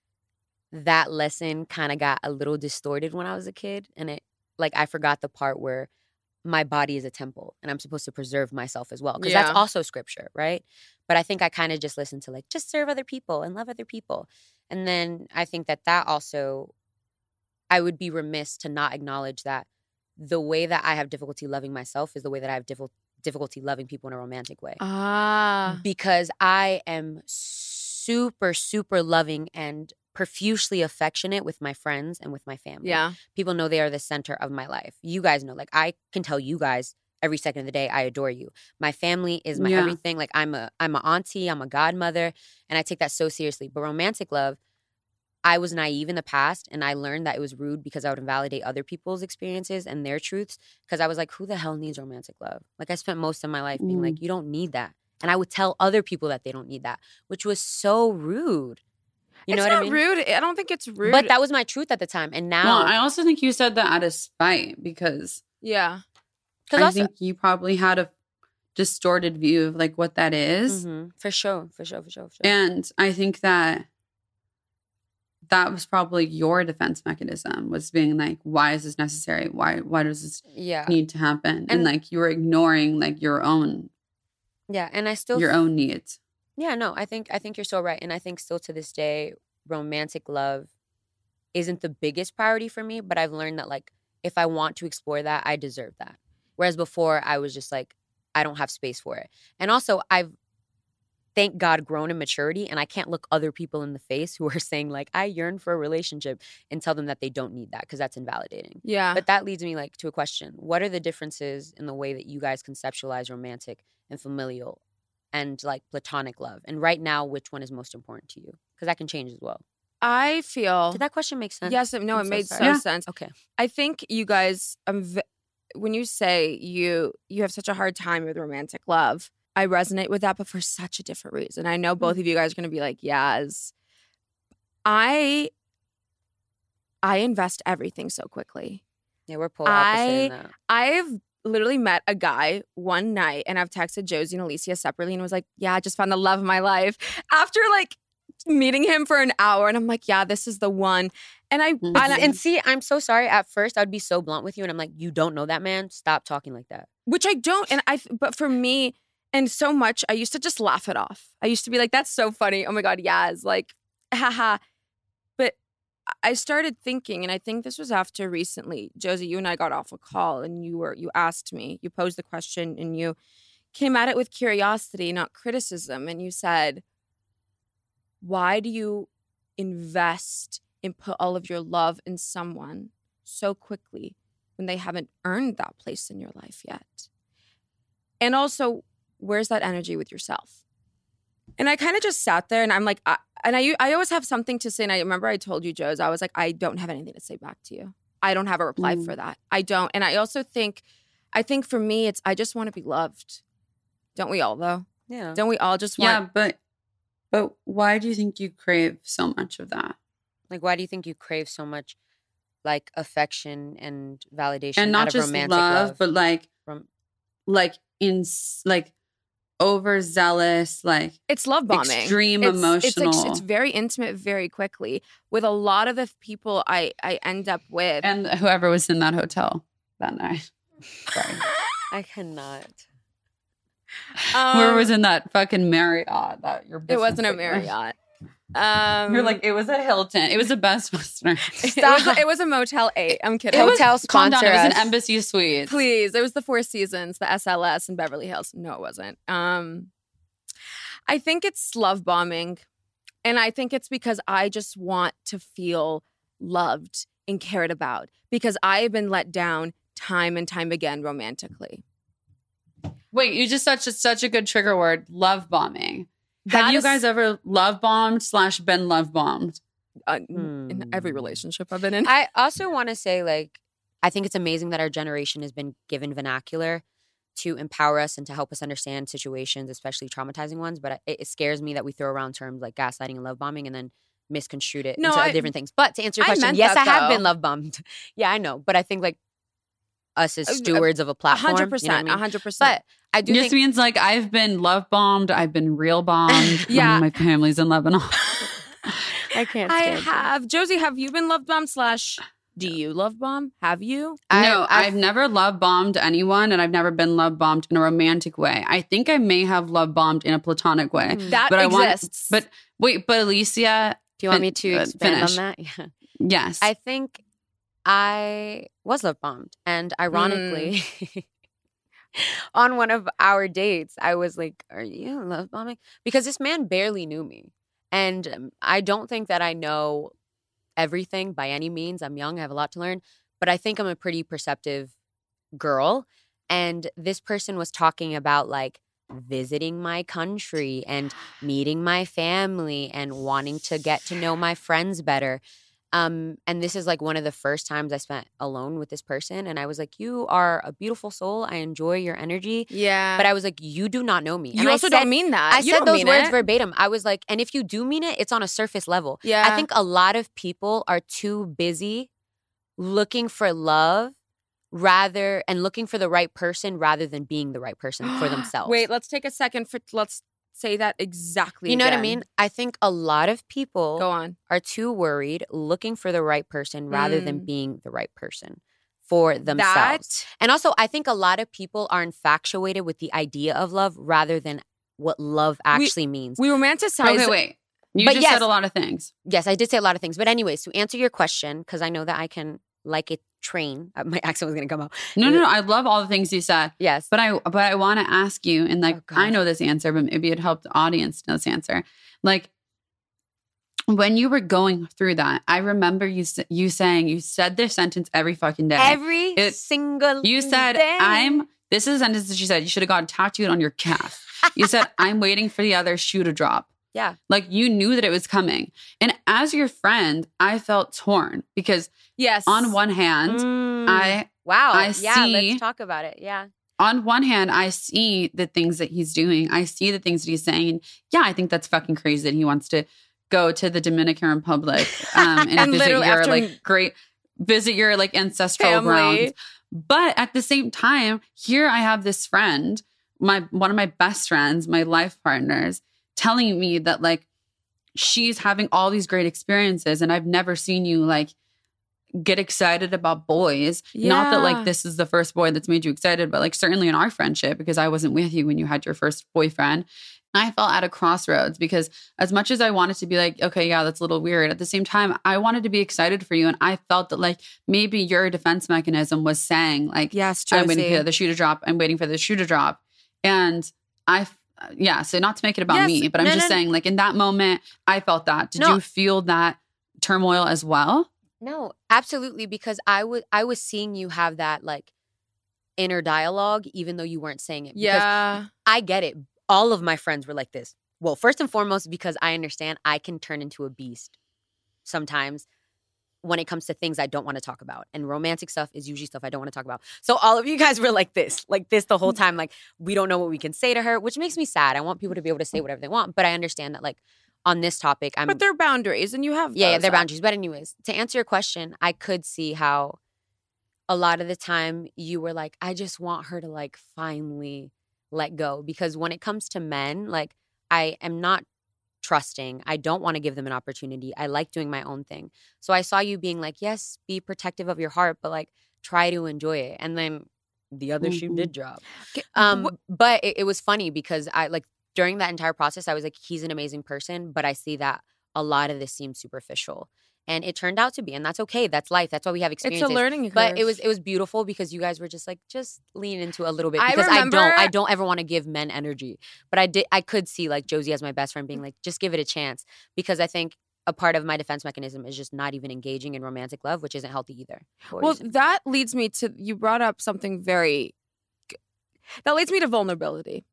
that lesson kind of got a little distorted when I was a kid, and I forgot the part where my body is a temple and I'm supposed to preserve myself as well, because that's also scripture, right? But I think I kind of just listened to like, just serve other people and love other people. And then I think that also, I would be remiss to not acknowledge that the way that I have difficulty loving myself is the way that I have difficulty loving people in a romantic way. Because I am super, super loving and profusely affectionate with my friends and with my family. Yeah. People know they are the center of my life. You guys know, like, I can tell you guys every second of the day, I adore you. My family is my everything. Like, I'm a auntie, I'm a godmother, and I take that so seriously. But romantic love, I was naive in the past, and I learned that it was rude because I would invalidate other people's experiences and their truths, because I was like, who the hell needs romantic love? Like, I spent most of my life being like, you don't need that. And I would tell other people that they don't need that, which was so rude. You know what I mean? It's not rude. I don't think it's rude. But that was my truth at the time. And now... Well, I also think you said that out of spite, because... Yeah. I think you probably had a distorted view of like what that is. For sure. And I think that was probably your defense mechanism, was being like, why is this necessary? Why does this need to happen? And like, you were ignoring like your own and I still your own needs. Yeah, no, I think you're so right. And I think still to this day, romantic love isn't the biggest priority for me, but I've learned that like, if I want to explore that, I deserve that. Whereas before I was just like, I don't have space for it. And also I've, thank God, grown in maturity, and I can't look other people in the face who are saying like, I yearn for a relationship, and tell them that they don't need that, because that's invalidating. Yeah. But that leads me like to a question. What are the differences in the way that you guys conceptualize romantic and familial and like platonic love? And right now, which one is most important to you? Because that can change as well. I feel... Did that question make sense? Yes. No, it made sense. Okay. I think you guys, when you say you have such a hard time with romantic love, I resonate with that, but for such a different reason. I know both of you guys are going to be like, yes. I invest everything so quickly. Yeah, we're polar opposite in that. I've literally met a guy one night, and I've texted Josie and Alicia separately and was like, yeah, I just found the love of my life. After like meeting him for an hour, and I'm like, yeah, this is the one. And see, I'm so sorry. At first, I'd be so blunt with you, and I'm like, you don't know that man. Stop talking like that. Which I don't. But for me, and so much, I used to just laugh it off. I used to be like, that's so funny. Oh my God, Yaz. Like, haha. But I started thinking, and I think this was after recently, Josie, you and I got off a call, and you asked me, you posed the question, and you came at it with curiosity, not criticism. And you said, why do you invest and put all of your love in someone so quickly when they haven't earned that place in your life yet? And also, where's that energy with yourself? And I kind of just sat there and I'm like, I always have something to say. And I remember I told you, Joes, I was like, I don't have anything to say back to you. I don't have a reply for that. I don't. And I also think for me, I just want to be loved. Don't we all, though? Yeah. Don't we all just want? Yeah, but why do you think you crave so much of that? Like, why do you think you crave so much, like, affection and validation, and not out of just romantic love, but like overzealous, like it's love bombing, extreme emotional. It's very intimate, very quickly. With a lot of the people I end up with, and whoever was in that hotel that night. Sorry, I cannot. Whoever was in that fucking Marriott that your it wasn't a Marriott. You're like, it was a Hilton. It was a Best Western. It was a Motel 8. I'm kidding. Hotel sponsor. It was an Embassy Suite. Please. It was the Four Seasons, the SLS in Beverly Hills. No, it wasn't. I think it's love bombing. And I think it's because I just want to feel loved and cared about. Because I have been let down time and time again romantically. Wait, you just such a good trigger word, love bombing. Have you guys ever love bombed / been love bombed? In every relationship I've been in. I also want to say, like, I think it's amazing that our generation has been given vernacular to empower us and to help us understand situations, especially traumatizing ones. But it scares me that we throw around terms like gaslighting and love bombing and then misconstrued it into different things. But to answer your question, yes, I have been love bombed. Yeah, I know. But I think, like, us as stewards of a platform. 100%. You know what I mean? 100%. But I do This think means like I've been love bombed. I've been real bombed. Yeah. My family's in Lebanon. I can't I stand it. have. Josie, have you been love bombed / do you love bomb? Have you? No, I've never love bombed anyone, and I've never been love bombed in a romantic way. I think I may have love bombed in a platonic way. That but exists. But Alicia, Do you want me to expand finish. on that? Yeah. Yes. I think I was love bombed. And ironically, on one of our dates, I was like, are you love bombing? Because this man barely knew me. And I don't think that I know everything by any means. I'm young. I have a lot to learn. But I think I'm a pretty perceptive girl. And this person was talking about, like, visiting my country and meeting my family and wanting to get to know my friends better. And this is like one of the first times I spent alone with this person. And I was like, you are a beautiful soul. I enjoy your energy. Yeah. But I was like, you do not know me. You also don't mean that. I You said don't those mean words it. verbatim. I was like, and if you do mean it, it's on a surface level. Yeah. I think a lot of people are too busy looking for love and looking for the right person rather than being the right person for themselves. Wait, let's take a second let's say that exactly. You know what I again. mean? I think a lot of people Go on. are too worried looking for the right person rather than being the right person for themselves. And also, I think a lot of people are infatuated with the idea of love rather than what love actually means. We romanticize. Okay, wait. You But just yes. said a lot of things. Yes, I did say a lot of things. But anyways, to answer your question, because I know that I can, like a train, my accent was going to come out. No. I love all the things you said. Yes. But I want to ask you, and like, Oh, God. I know this answer, but maybe it'd help the audience know this answer. Like, when you were going through that, I remember you said this sentence every fucking day. Every single You said, day. this is a sentence that she said, you should have gotten tattooed on your calf. You said, I'm waiting for the other shoe to drop. Yeah. Like, you knew that it was coming. And as your friend, I felt torn because Yes. on one hand, I see, let's talk about it. Yeah. on one hand, I see the things that he's doing. I see the things that he's saying. And yeah, I think that's fucking crazy that he wants to go to the Dominican Republic and visit your like ancestral Family. grounds. But at the same time, here I have this friend, one of my best friends, my life partners, telling me that like she's having all these great experiences and I've never seen you like get excited about boys. Not that like this is the first boy that's made you excited, but like certainly in our friendship, because I wasn't with you when you had your first boyfriend. I felt at a crossroads because as much as I wanted to be like, okay, yeah, that's a little weird. At the same time, I wanted to be excited for you. And I felt that like maybe your defense mechanism was saying like, Yes, Josie. I'm waiting for the shoe to drop. I'm waiting for the shoe to drop. And so not to make it about me, but I'm just saying like in that moment, I felt that. Did you feel that turmoil as well? No, absolutely. Because I was seeing you have that like inner dialogue, even though you weren't saying it. Yeah. I get it. All of my friends were like this. Well, first and foremost, because I understand I can turn into a beast sometimes when it comes to things I don't want to talk about. And romantic stuff is usually stuff I don't want to talk about. So all of you guys were like this the whole time. Like, we don't know what we can say to her, which makes me sad. I want people to be able to say whatever they want. But I understand that, like, on this topic, But there are boundaries, and you have yeah, those they're up. boundaries. But anyways, to answer your question, I could see how a lot of the time you were like, I just want her to, like, finally let go. Because when it comes to men, like, I am not trusting. I don't want to give them an opportunity. I like doing my own thing. So I saw you being like, yes, be protective of your heart, but, like, try to enjoy it. And then the other shoe did drop. But it was funny because I, like, during that entire process, I was like, he's an amazing person, but I see that a lot of this seems superficial. And it turned out to be, and that's okay. That's life. That's why we have experiences. It's a learning curve. But it was beautiful because you guys were just like, just lean into a little bit. I Because remember- I don't ever want to give men energy. But I could see, like, Josie as my best friend being like, just give it a chance. Because I think a part of my defense mechanism is just not even engaging in romantic love, which isn't healthy either. Well, that leads me to, you brought up something that leads me to vulnerability.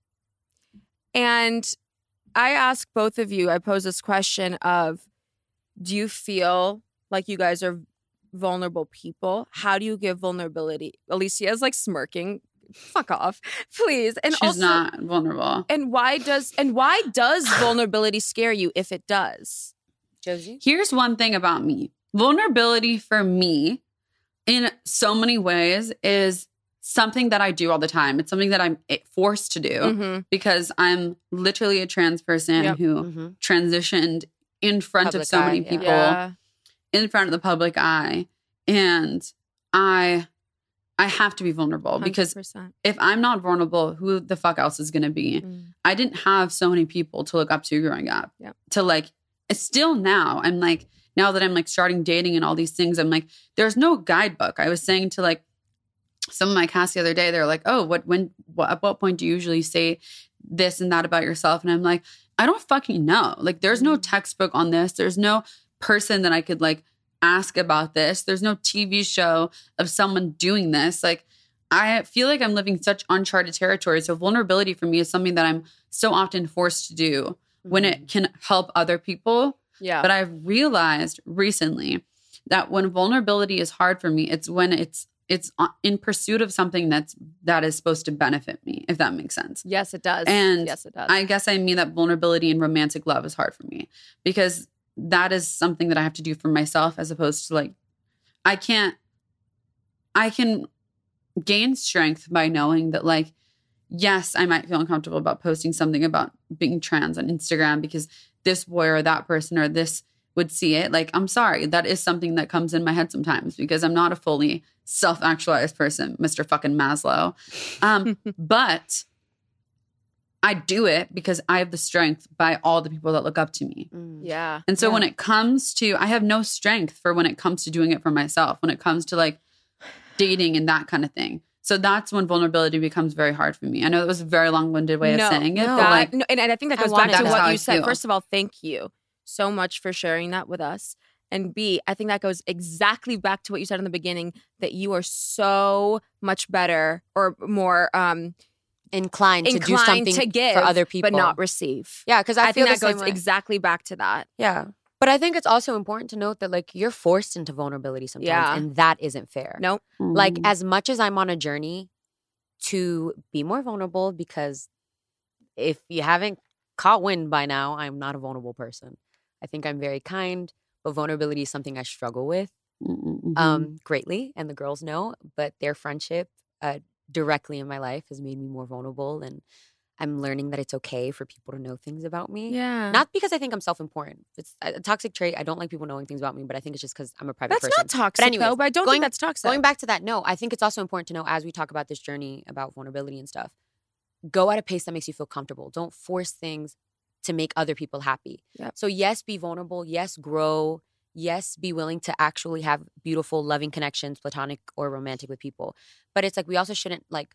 And I ask both of you, I pose this question of, do you feel like you guys are vulnerable people? How do you give vulnerability? Alicia's like smirking. Fuck off, please. And She's also, not vulnerable. And why does vulnerability scare you if it does? Josie? Here's one thing about me. Vulnerability for me in so many ways is something that I do all the time. It's something that I'm forced to do because I'm literally a trans person who transitioned in front Public of so many eye, people, in front of the public eye. And I have to be vulnerable 100%. because if I'm not vulnerable, who the fuck else is going to be? I didn't have so many people to look up to growing up. To, like, still now, I'm like, now that I'm, like, starting dating and all these things, I'm like, there's no guidebook. I was saying to, like, some of my cast the other day, they're like, oh, at what point do you usually say this and that about yourself? And I'm like, I don't fucking know. Like, there's no textbook on this. There's no person that I could, like, ask about this. There's no TV show of someone doing this. Like, I feel like I'm living such uncharted territory. So vulnerability for me is something that I'm so often forced to do when it can help other people. Yeah. But I've realized recently that when vulnerability is hard for me, it's when it's in pursuit of something that is supposed to benefit me, if that makes sense. Yes, it does. And yes, it does. I guess I mean that vulnerability in romantic love is hard for me because that is something that I have to do for myself as opposed to, like, I can gain strength by knowing that, like, yes, I might feel uncomfortable about posting something about being trans on Instagram because this boy or that person or this would see it. Like, I'm sorry. That is something that comes in my head sometimes because I'm not a fully self-actualized person, Mr. fucking Maslow. But I do it because I have the strength by all the people that look up to me. Yeah. And so when it comes to, I have no strength for when it comes to doing it for myself, when it comes to, like, dating and that kind of thing. So that's when vulnerability becomes very hard for me. I know that was a very long-winded way of saying it. But, like, and I think that goes back to that's how what I you said. feel. First of all, thank you so much for sharing that with us. And B, I think that goes exactly back to what you said in the beginning, that you are so much better or more inclined to do something to give for other people. but not receive. Yeah, because I feel think that the goes same way. exactly back to that. Yeah. But I think it's also important to note that, like, you're forced into vulnerability sometimes, and that isn't fair. Nope. Like, as much as I'm on a journey to be more vulnerable, because if you haven't caught wind by now, I'm not a vulnerable person. I think I'm very kind, but vulnerability is something I struggle with greatly, and the girls know. But their friendship directly in my life has made me more vulnerable, and I'm learning that it's okay for people to know things about me. Yeah. Not because I think I'm self-important. It's a toxic trait. I don't like people knowing things about me, but I think it's just because I'm a private person. That's not toxic, anyways, though, but I don't think that's toxic. Going back to that, no, I think it's also important to know, as we talk about this journey about vulnerability and stuff, go at a pace that makes you feel comfortable. Don't force things to make other people happy. Yep. So yes, be vulnerable. Yes, grow. Yes, be willing to actually have beautiful, loving connections, platonic or romantic, with people. But it's like, we also shouldn't, like,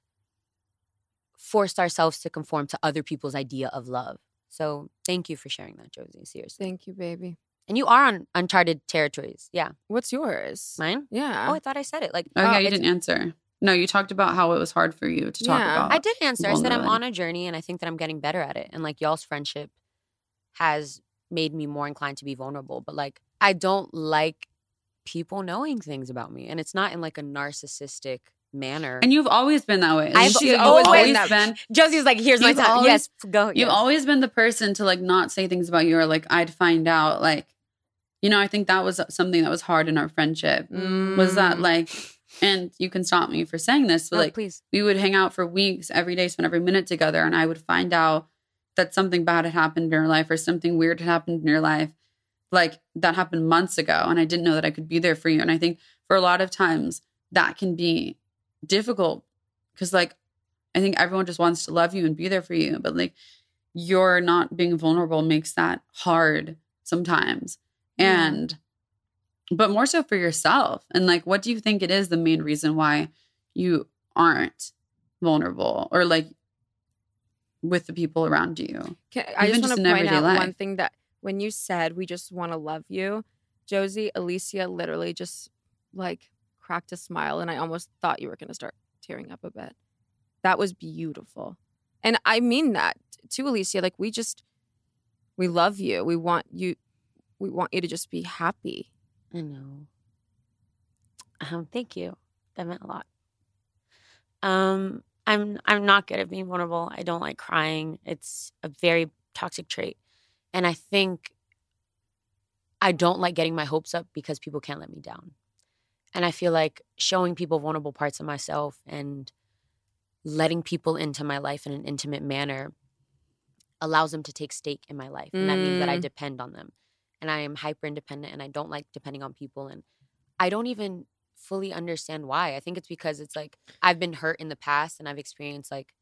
force ourselves to conform to other people's idea of love. So thank you for sharing that, Josie. Seriously. Thank you, baby. And you are on uncharted territories. Yeah. What's yours? Mine? Yeah. Oh, I thought I said it. Like, oh, yeah, you didn't answer. No, you talked about how it was hard for you to talk about. I did answer. I said I'm on a journey and I think that I'm getting better at it. And like y'all's friendship has made me more inclined to be vulnerable. But like I don't like people knowing things about me. And it's not in like a narcissistic manner. And you've always been that way. I've always been. Josie's like, here's my time. Yes, go. You've always been the person to like not say things about you or like I'd find out like, you know, I think that was something that was hard in our friendship was that like, and you can stop me for saying this, but like please. We would hang out for weeks every day, spend every minute together. And I would find out that something bad had happened in your life or something weird had happened in your life. Like that happened months ago. And I didn't know that I could be there for you. And I think for a lot of times that can be difficult because like, I think everyone just wants to love you and be there for you. But like you're not being vulnerable makes that hard sometimes. And, but more so for yourself. And like, what do you think it is the main reason why you aren't vulnerable or like with the people around you? I just want to point out one thing that when you said we just want to love you, Josie, Alicia literally just like cracked a smile and I almost thought you were going to start tearing up a bit. That was beautiful. And I mean that to Alicia. Like we love you. We want you to just be happy. I know. Thank you. That meant a lot. I'm not good at being vulnerable. I don't like crying. It's a very toxic trait. And I think I don't like getting my hopes up because people can't let me down. And I feel like showing people vulnerable parts of myself and letting people into my life in an intimate manner allows them to take stake in my life. And that means that I depend on them. And I am hyper independent and I don't like depending on people. And I don't even fully understand why. I think it's because it's like I've been hurt in the past and I've experienced like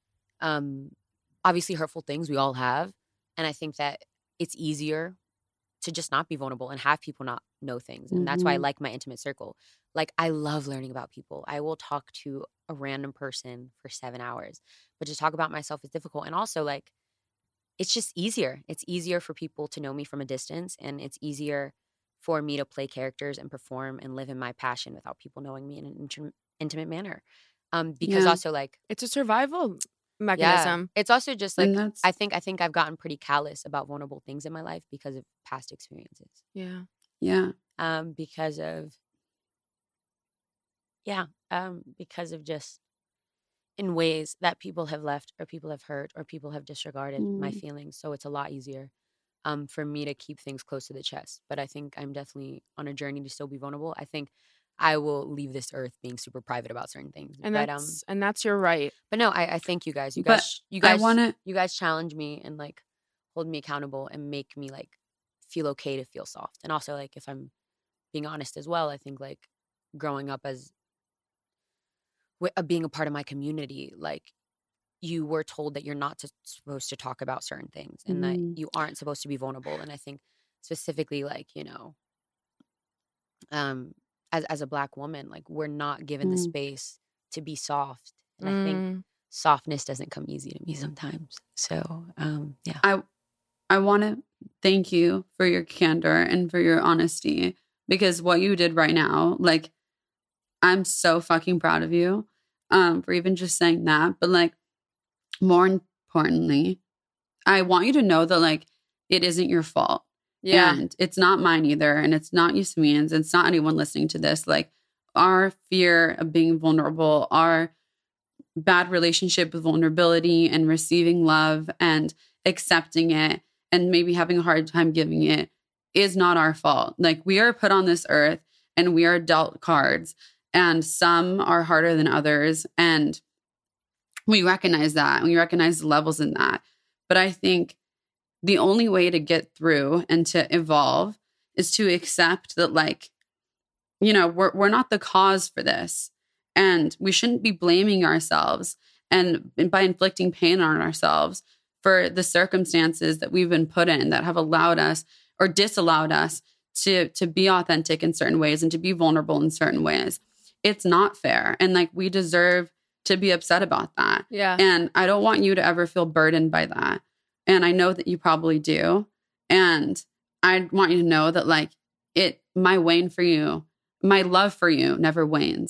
obviously hurtful things. We all have. And I think that it's easier to just not be vulnerable and have people not know things. And that's why I like my intimate circle. Like I love learning about people. I will talk to a random person for 7 hours. But to talk about myself is difficult. And also like it's just easier. It's easier for people to know me from a distance. And it's easier for me to play characters and perform and live in my passion without people knowing me in an intimate manner. Because also like it's a survival mechanism. It's also just like I think I've gotten pretty callous about vulnerable things in my life because of past experiences. Because of just in ways that people have left or people have hurt or people have disregarded my feelings. So it's a lot easier for me to keep things close to the chest. But I think I'm definitely on a journey to still be vulnerable. I think I will leave this earth being super private about certain things. And that's your right. But no, I thank you guys. You guys challenge me and like hold me accountable and make me like feel okay to feel soft. And also like if I'm being honest as well, I think like growing up as being a part of my community, like you were told that you're not supposed to talk about certain things and that you aren't supposed to be vulnerable. And I think specifically like, you know, as a Black woman, like we're not given the space to be soft. And I think softness doesn't come easy to me sometimes. So, I want to thank you for your candor and for your honesty because what you did right now, like, I'm so fucking proud of you for even just saying that. But like, more importantly, I want you to know that like, it isn't your fault. Yeah. And it's not mine either. And it's not Yasmin's. It's not anyone listening to this. Like our fear of being vulnerable, our bad relationship with vulnerability and receiving love and accepting it and maybe having a hard time giving it is not our fault. Like we are put on this earth and we are dealt cards and some are harder than others. And we recognize that. We recognize the levels in that. But I think the only way to get through and to evolve is to accept that, like, you know, we're not the cause for this. And we shouldn't be blaming ourselves and by inflicting pain on ourselves for the circumstances that we've been put in that have allowed us or disallowed us to be authentic in certain ways and to be vulnerable in certain ways. It's not fair. And like, we deserve to be upset about that. Yeah. And I don't want you to ever feel burdened by that. And I know that you probably do. And I want you to know that like my wane for you, my love for you never wanes.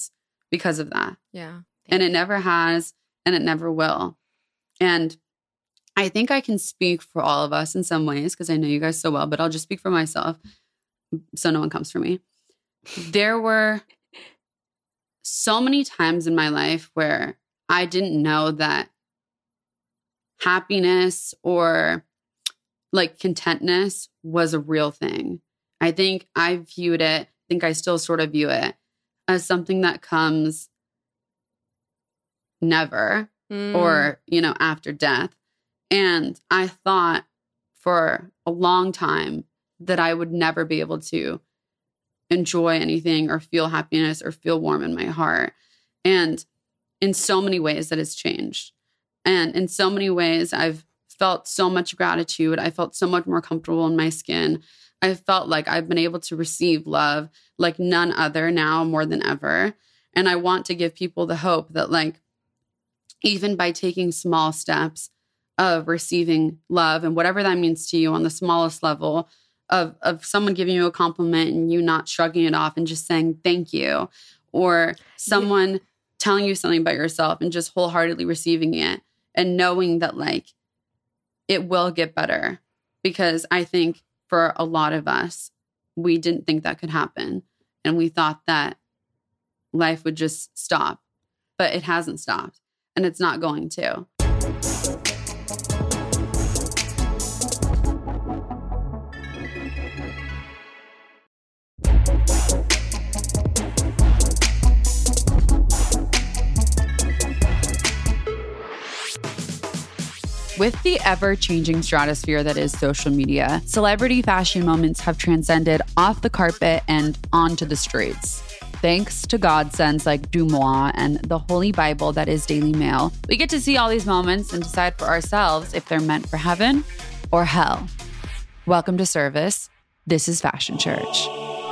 because of that. Yeah. And it never has, and it never will. And I think I can speak for all of us in some ways because I know you guys so well, but I'll just speak for myself so no one comes for me. There were so many times in my life where I didn't know that happiness or like contentness was a real thing. I think I viewed it, I think I still sort of view it as something that comes never or, after death. And I thought for a long time that I would never be able to enjoy anything or feel happiness or feel warm in my heart. And in so many ways that has changed. And in so many ways, I've felt so much gratitude. I felt so much more comfortable in my skin. I felt like I've been able to receive love like none other now more than ever. And I want to give people the hope that like, even by taking small steps of receiving love and whatever that means to you on the smallest level of someone giving you a compliment and you not shrugging it off and just saying thank you, or someone telling you something about yourself and just wholeheartedly receiving it and knowing that like it will get better. Because I think for a lot of us, we didn't think that could happen. And we thought that life would just stop, but it hasn't stopped and it's not going to. With the ever-changing stratosphere that is social media, celebrity fashion moments have transcended off the carpet and onto the streets. Thanks to godsends like DeuxMoi and the Holy Bible that is Daily Mail, we get to see all these moments and decide for ourselves if they're meant for heaven or hell. Welcome to service. This is Fashion Church.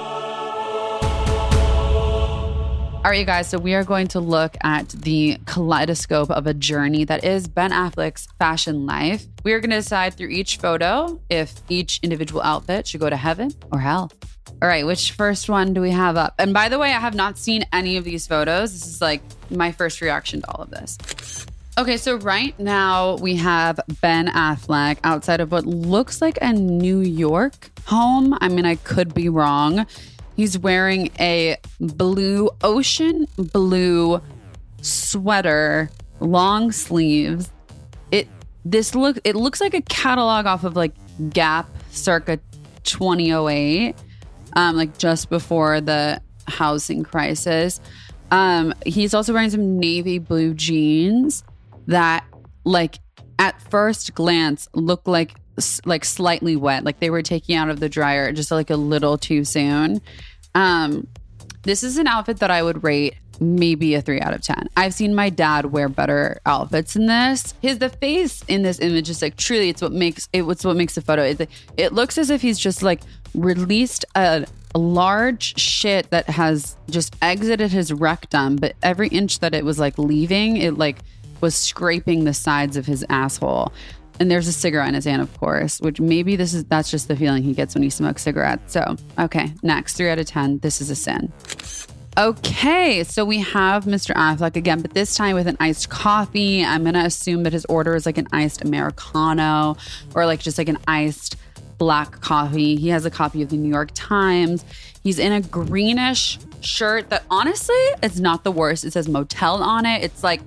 All right, you guys, so we are going to look at the kaleidoscope of a journey that is Ben Affleck's fashion life. We are going to decide through each photo if each individual outfit should go to heaven or hell. All right, which first one do we have up? And by the way, I have not seen any of these photos. This is like my first reaction to all of this. Okay, so right now we have Ben Affleck outside of what looks like a New York home. I mean, I could be wrong. He's wearing a ocean blue sweater, long sleeves. It looks like a catalog off of like Gap circa 2008, like just before the housing crisis. He's also wearing some navy blue jeans that like at first glance look like slightly wet, like they were taking out of the dryer just like a little too soon. This is an outfit that I would rate maybe a 3 out of 10. I've seen my dad wear better outfits than this. The face in this image is like truly it's what makes the photo. It looks as if he's just like released a large shit that has just exited his rectum, but every inch that it was like leaving, it like was scraping the sides of his asshole. And there's a cigarette in his hand, of course, which maybe that's just the feeling he gets when he smokes cigarettes. So, okay, next, 3 out of 10. This is a sin. Okay, so we have Mr. Affleck again, but this time with an iced coffee. I'm going to assume that his order is like an iced Americano or like just like an iced black coffee. He has a copy of the New York Times. He's in a greenish shirt that honestly is not the worst. It says motel on it. It's like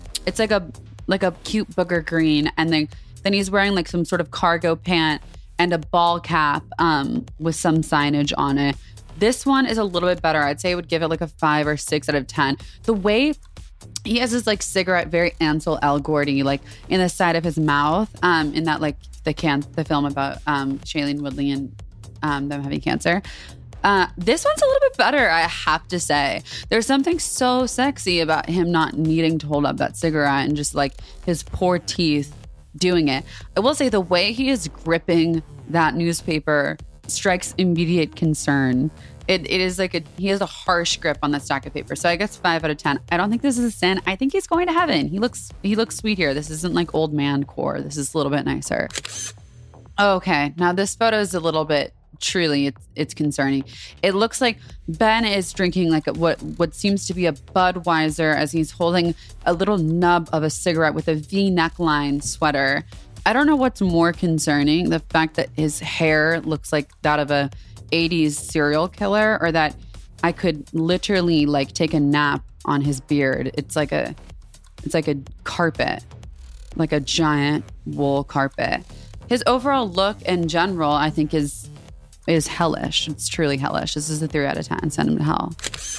a cute booger green, and then he's wearing like some sort of cargo pant and a ball cap with some signage on it. This one is a little bit better. I'd say I would give it like a 5 or 6 out of 10. The way he has this like cigarette, very Ansel Elgort-y, like in the side of his mouth, in that like the film about Shailene Woodley and them having cancer. This one's a little bit better, I have to say. There's something so sexy about him not needing to hold up that cigarette and just like his poor teeth doing it. I will say the way he is gripping that newspaper strikes immediate concern. It is like he has a harsh grip on that stack of paper. So I guess 5 out of 10. I don't think this is a sin. I think he's going to heaven. He looks sweet here. This isn't like old man core. This is a little bit nicer. Okay, now this photo is a little bit truly, it's concerning. It looks like Ben is drinking like what seems to be a Budweiser as he's holding a little nub of a cigarette with a V neckline sweater. I don't know what's more concerning, the fact that his hair looks like that of a 80s serial killer, or that I could literally like take a nap on his beard. It's like a carpet, like a giant wool carpet. His overall look in general, I think, is hellish. It's truly hellish. This is a 3 out of 10. Send him to hell.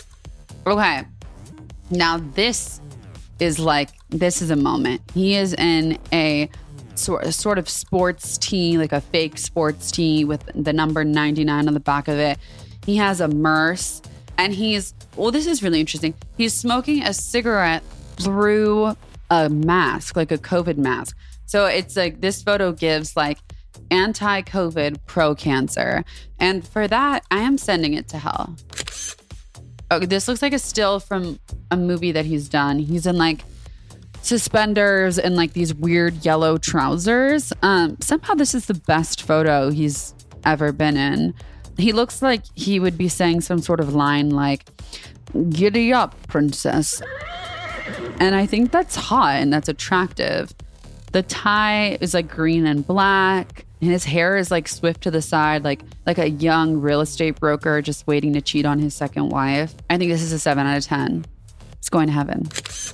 Okay. Now this is a moment. He is in a sort of sports tee, like a fake sports tee with the number 99 on the back of it. He has a Merce, and this is really interesting. He's smoking a cigarette through a mask, like a COVID mask. So it's like this photo gives like anti-COVID, pro-cancer. And for that, I am sending it to hell. Okay, this looks like a still from a movie that he's done. He's in like suspenders and like these weird yellow trousers. Somehow this is the best photo he's ever been in. He looks like he would be saying some sort of line like, "Giddy up, princess." And I think that's hot and that's attractive. The tie is like green and black, and his hair is like swift to the side, like a young real estate broker just waiting to cheat on his second wife. I think this is a 7 out of 10. It's going to heaven.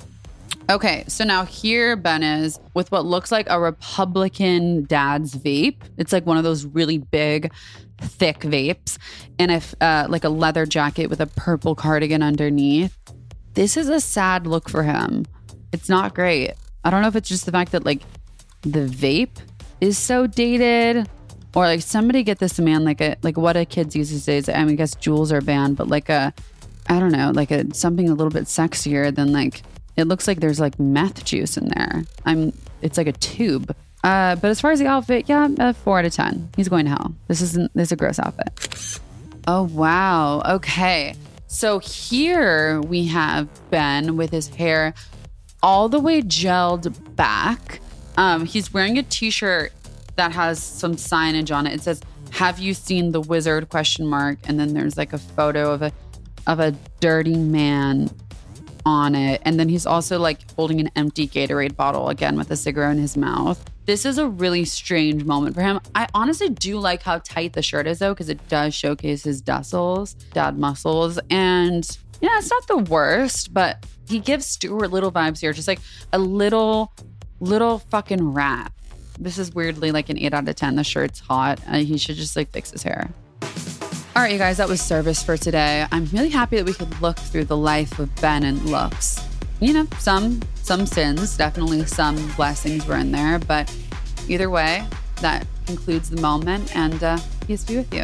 Okay, so now here Ben is with what looks like a Republican dad's vape. It's like one of those really big, thick vapes, and like a leather jacket with a purple cardigan underneath. This is a sad look for him. It's not great. I don't know if it's just the fact that like the vape is so dated, or like somebody get this man like what do kids use these days? I mean, I guess Juuls are banned, but like something a little bit sexier than like, it looks like there's like meth juice in there. It's like a tube. But as far as the outfit, 4 out of 10. He's going to hell. This is a gross outfit. Oh wow. Okay. So here we have Ben with his hair all the way gelled back. He's wearing a t-shirt that has some signage on it. It says, "Have you seen the wizard?" ? And then there's like a photo of a dirty man on it. And then he's also like holding an empty Gatorade bottle, again with a cigarette in his mouth. This is a really strange moment for him. I honestly do like how tight the shirt is though, because it does showcase his dad muscles. And yeah, it's not the worst, but he gives Stuart Little vibes here. Just like a little fucking rat. This is weirdly like an 8 out of 10. The shirt's hot. He should just like fix his hair. All right, you guys, that was service for today. I'm really happy that we could look through the life of Ben and looks. You know, some sins, definitely some blessings were in there, but either way, that concludes the moment, and peace be with you.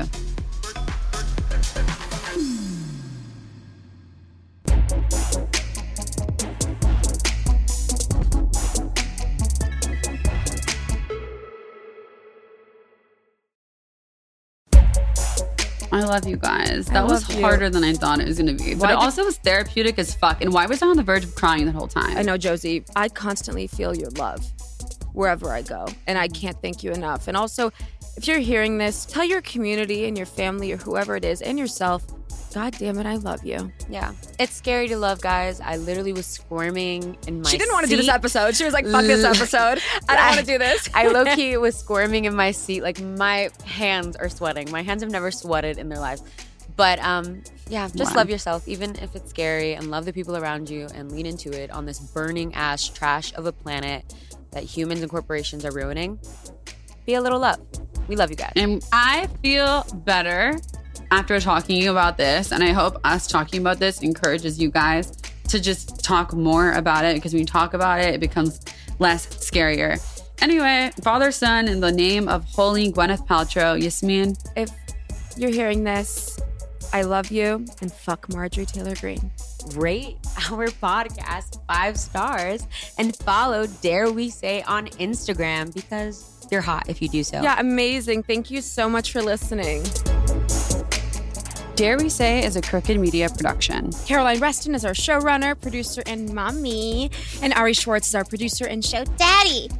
I love you guys. That was harder than I thought it was going to be. But it also was therapeutic as fuck. And why was I on the verge of crying the whole time? I know, Josie. I constantly feel your love wherever I go. And I can't thank you enough. And also, if you're hearing this, tell your community and your family or whoever it is and yourself, God damn it, I love you. Yeah. It's scary to love, guys. I literally was squirming in my seat. She didn't want to do this episode. She was like, fuck this episode. I don't want to do this. I low-key was squirming in my seat. Like, my hands are sweating. My hands have never sweated in their lives. But, just love yourself, even if it's scary, and love the people around you, and lean into it on this burning-ass trash of a planet that humans and corporations are ruining. Be a little love. We love you guys. And I feel better after talking about this, and I hope us talking about this encourages you guys to just talk more about it, because when you talk about it, it becomes less scarier. Anyway, Father, Son, in the name of Holy Gwyneth Paltrow, Yasmin. If you're hearing this, I love you, and fuck Marjorie Taylor Greene. Rate our podcast 5 stars and follow Dare We Say on Instagram, because you're hot if you do so. Yeah, amazing. Thank you so much for listening. Dare We Say is a Crooked Media production. Caroline Reston is our showrunner, producer, and mommy. And Ari Schwartz is our producer and show daddy.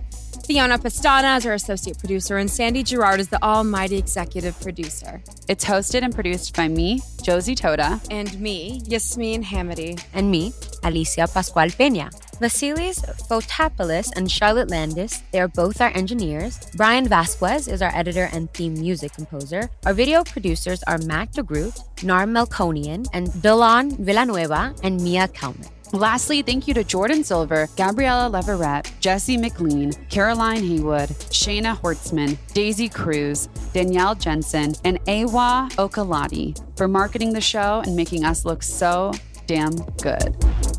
Fiona Pastana is our associate producer, and Sandy Girard is the almighty executive producer. It's hosted and produced by me, Josie Toda. And me, Yasmin Hamady. And me, Alicia Pascual Peña. Vasilis Fotopoulos and Charlotte Landis, they are both our engineers. Brian Vasquez is our editor and theme music composer. Our video producers are Mac DeGroot, Nar Melkonian, and Dylan Villanueva, and Mia Kalman. Lastly, thank you to Jordan Silver, Gabriella Leverett, Jesse McLean, Caroline Haywood, Shayna Hortzman, Daisy Cruz, Danielle Jensen, and Awa Okalati for marketing the show and making us look so damn good.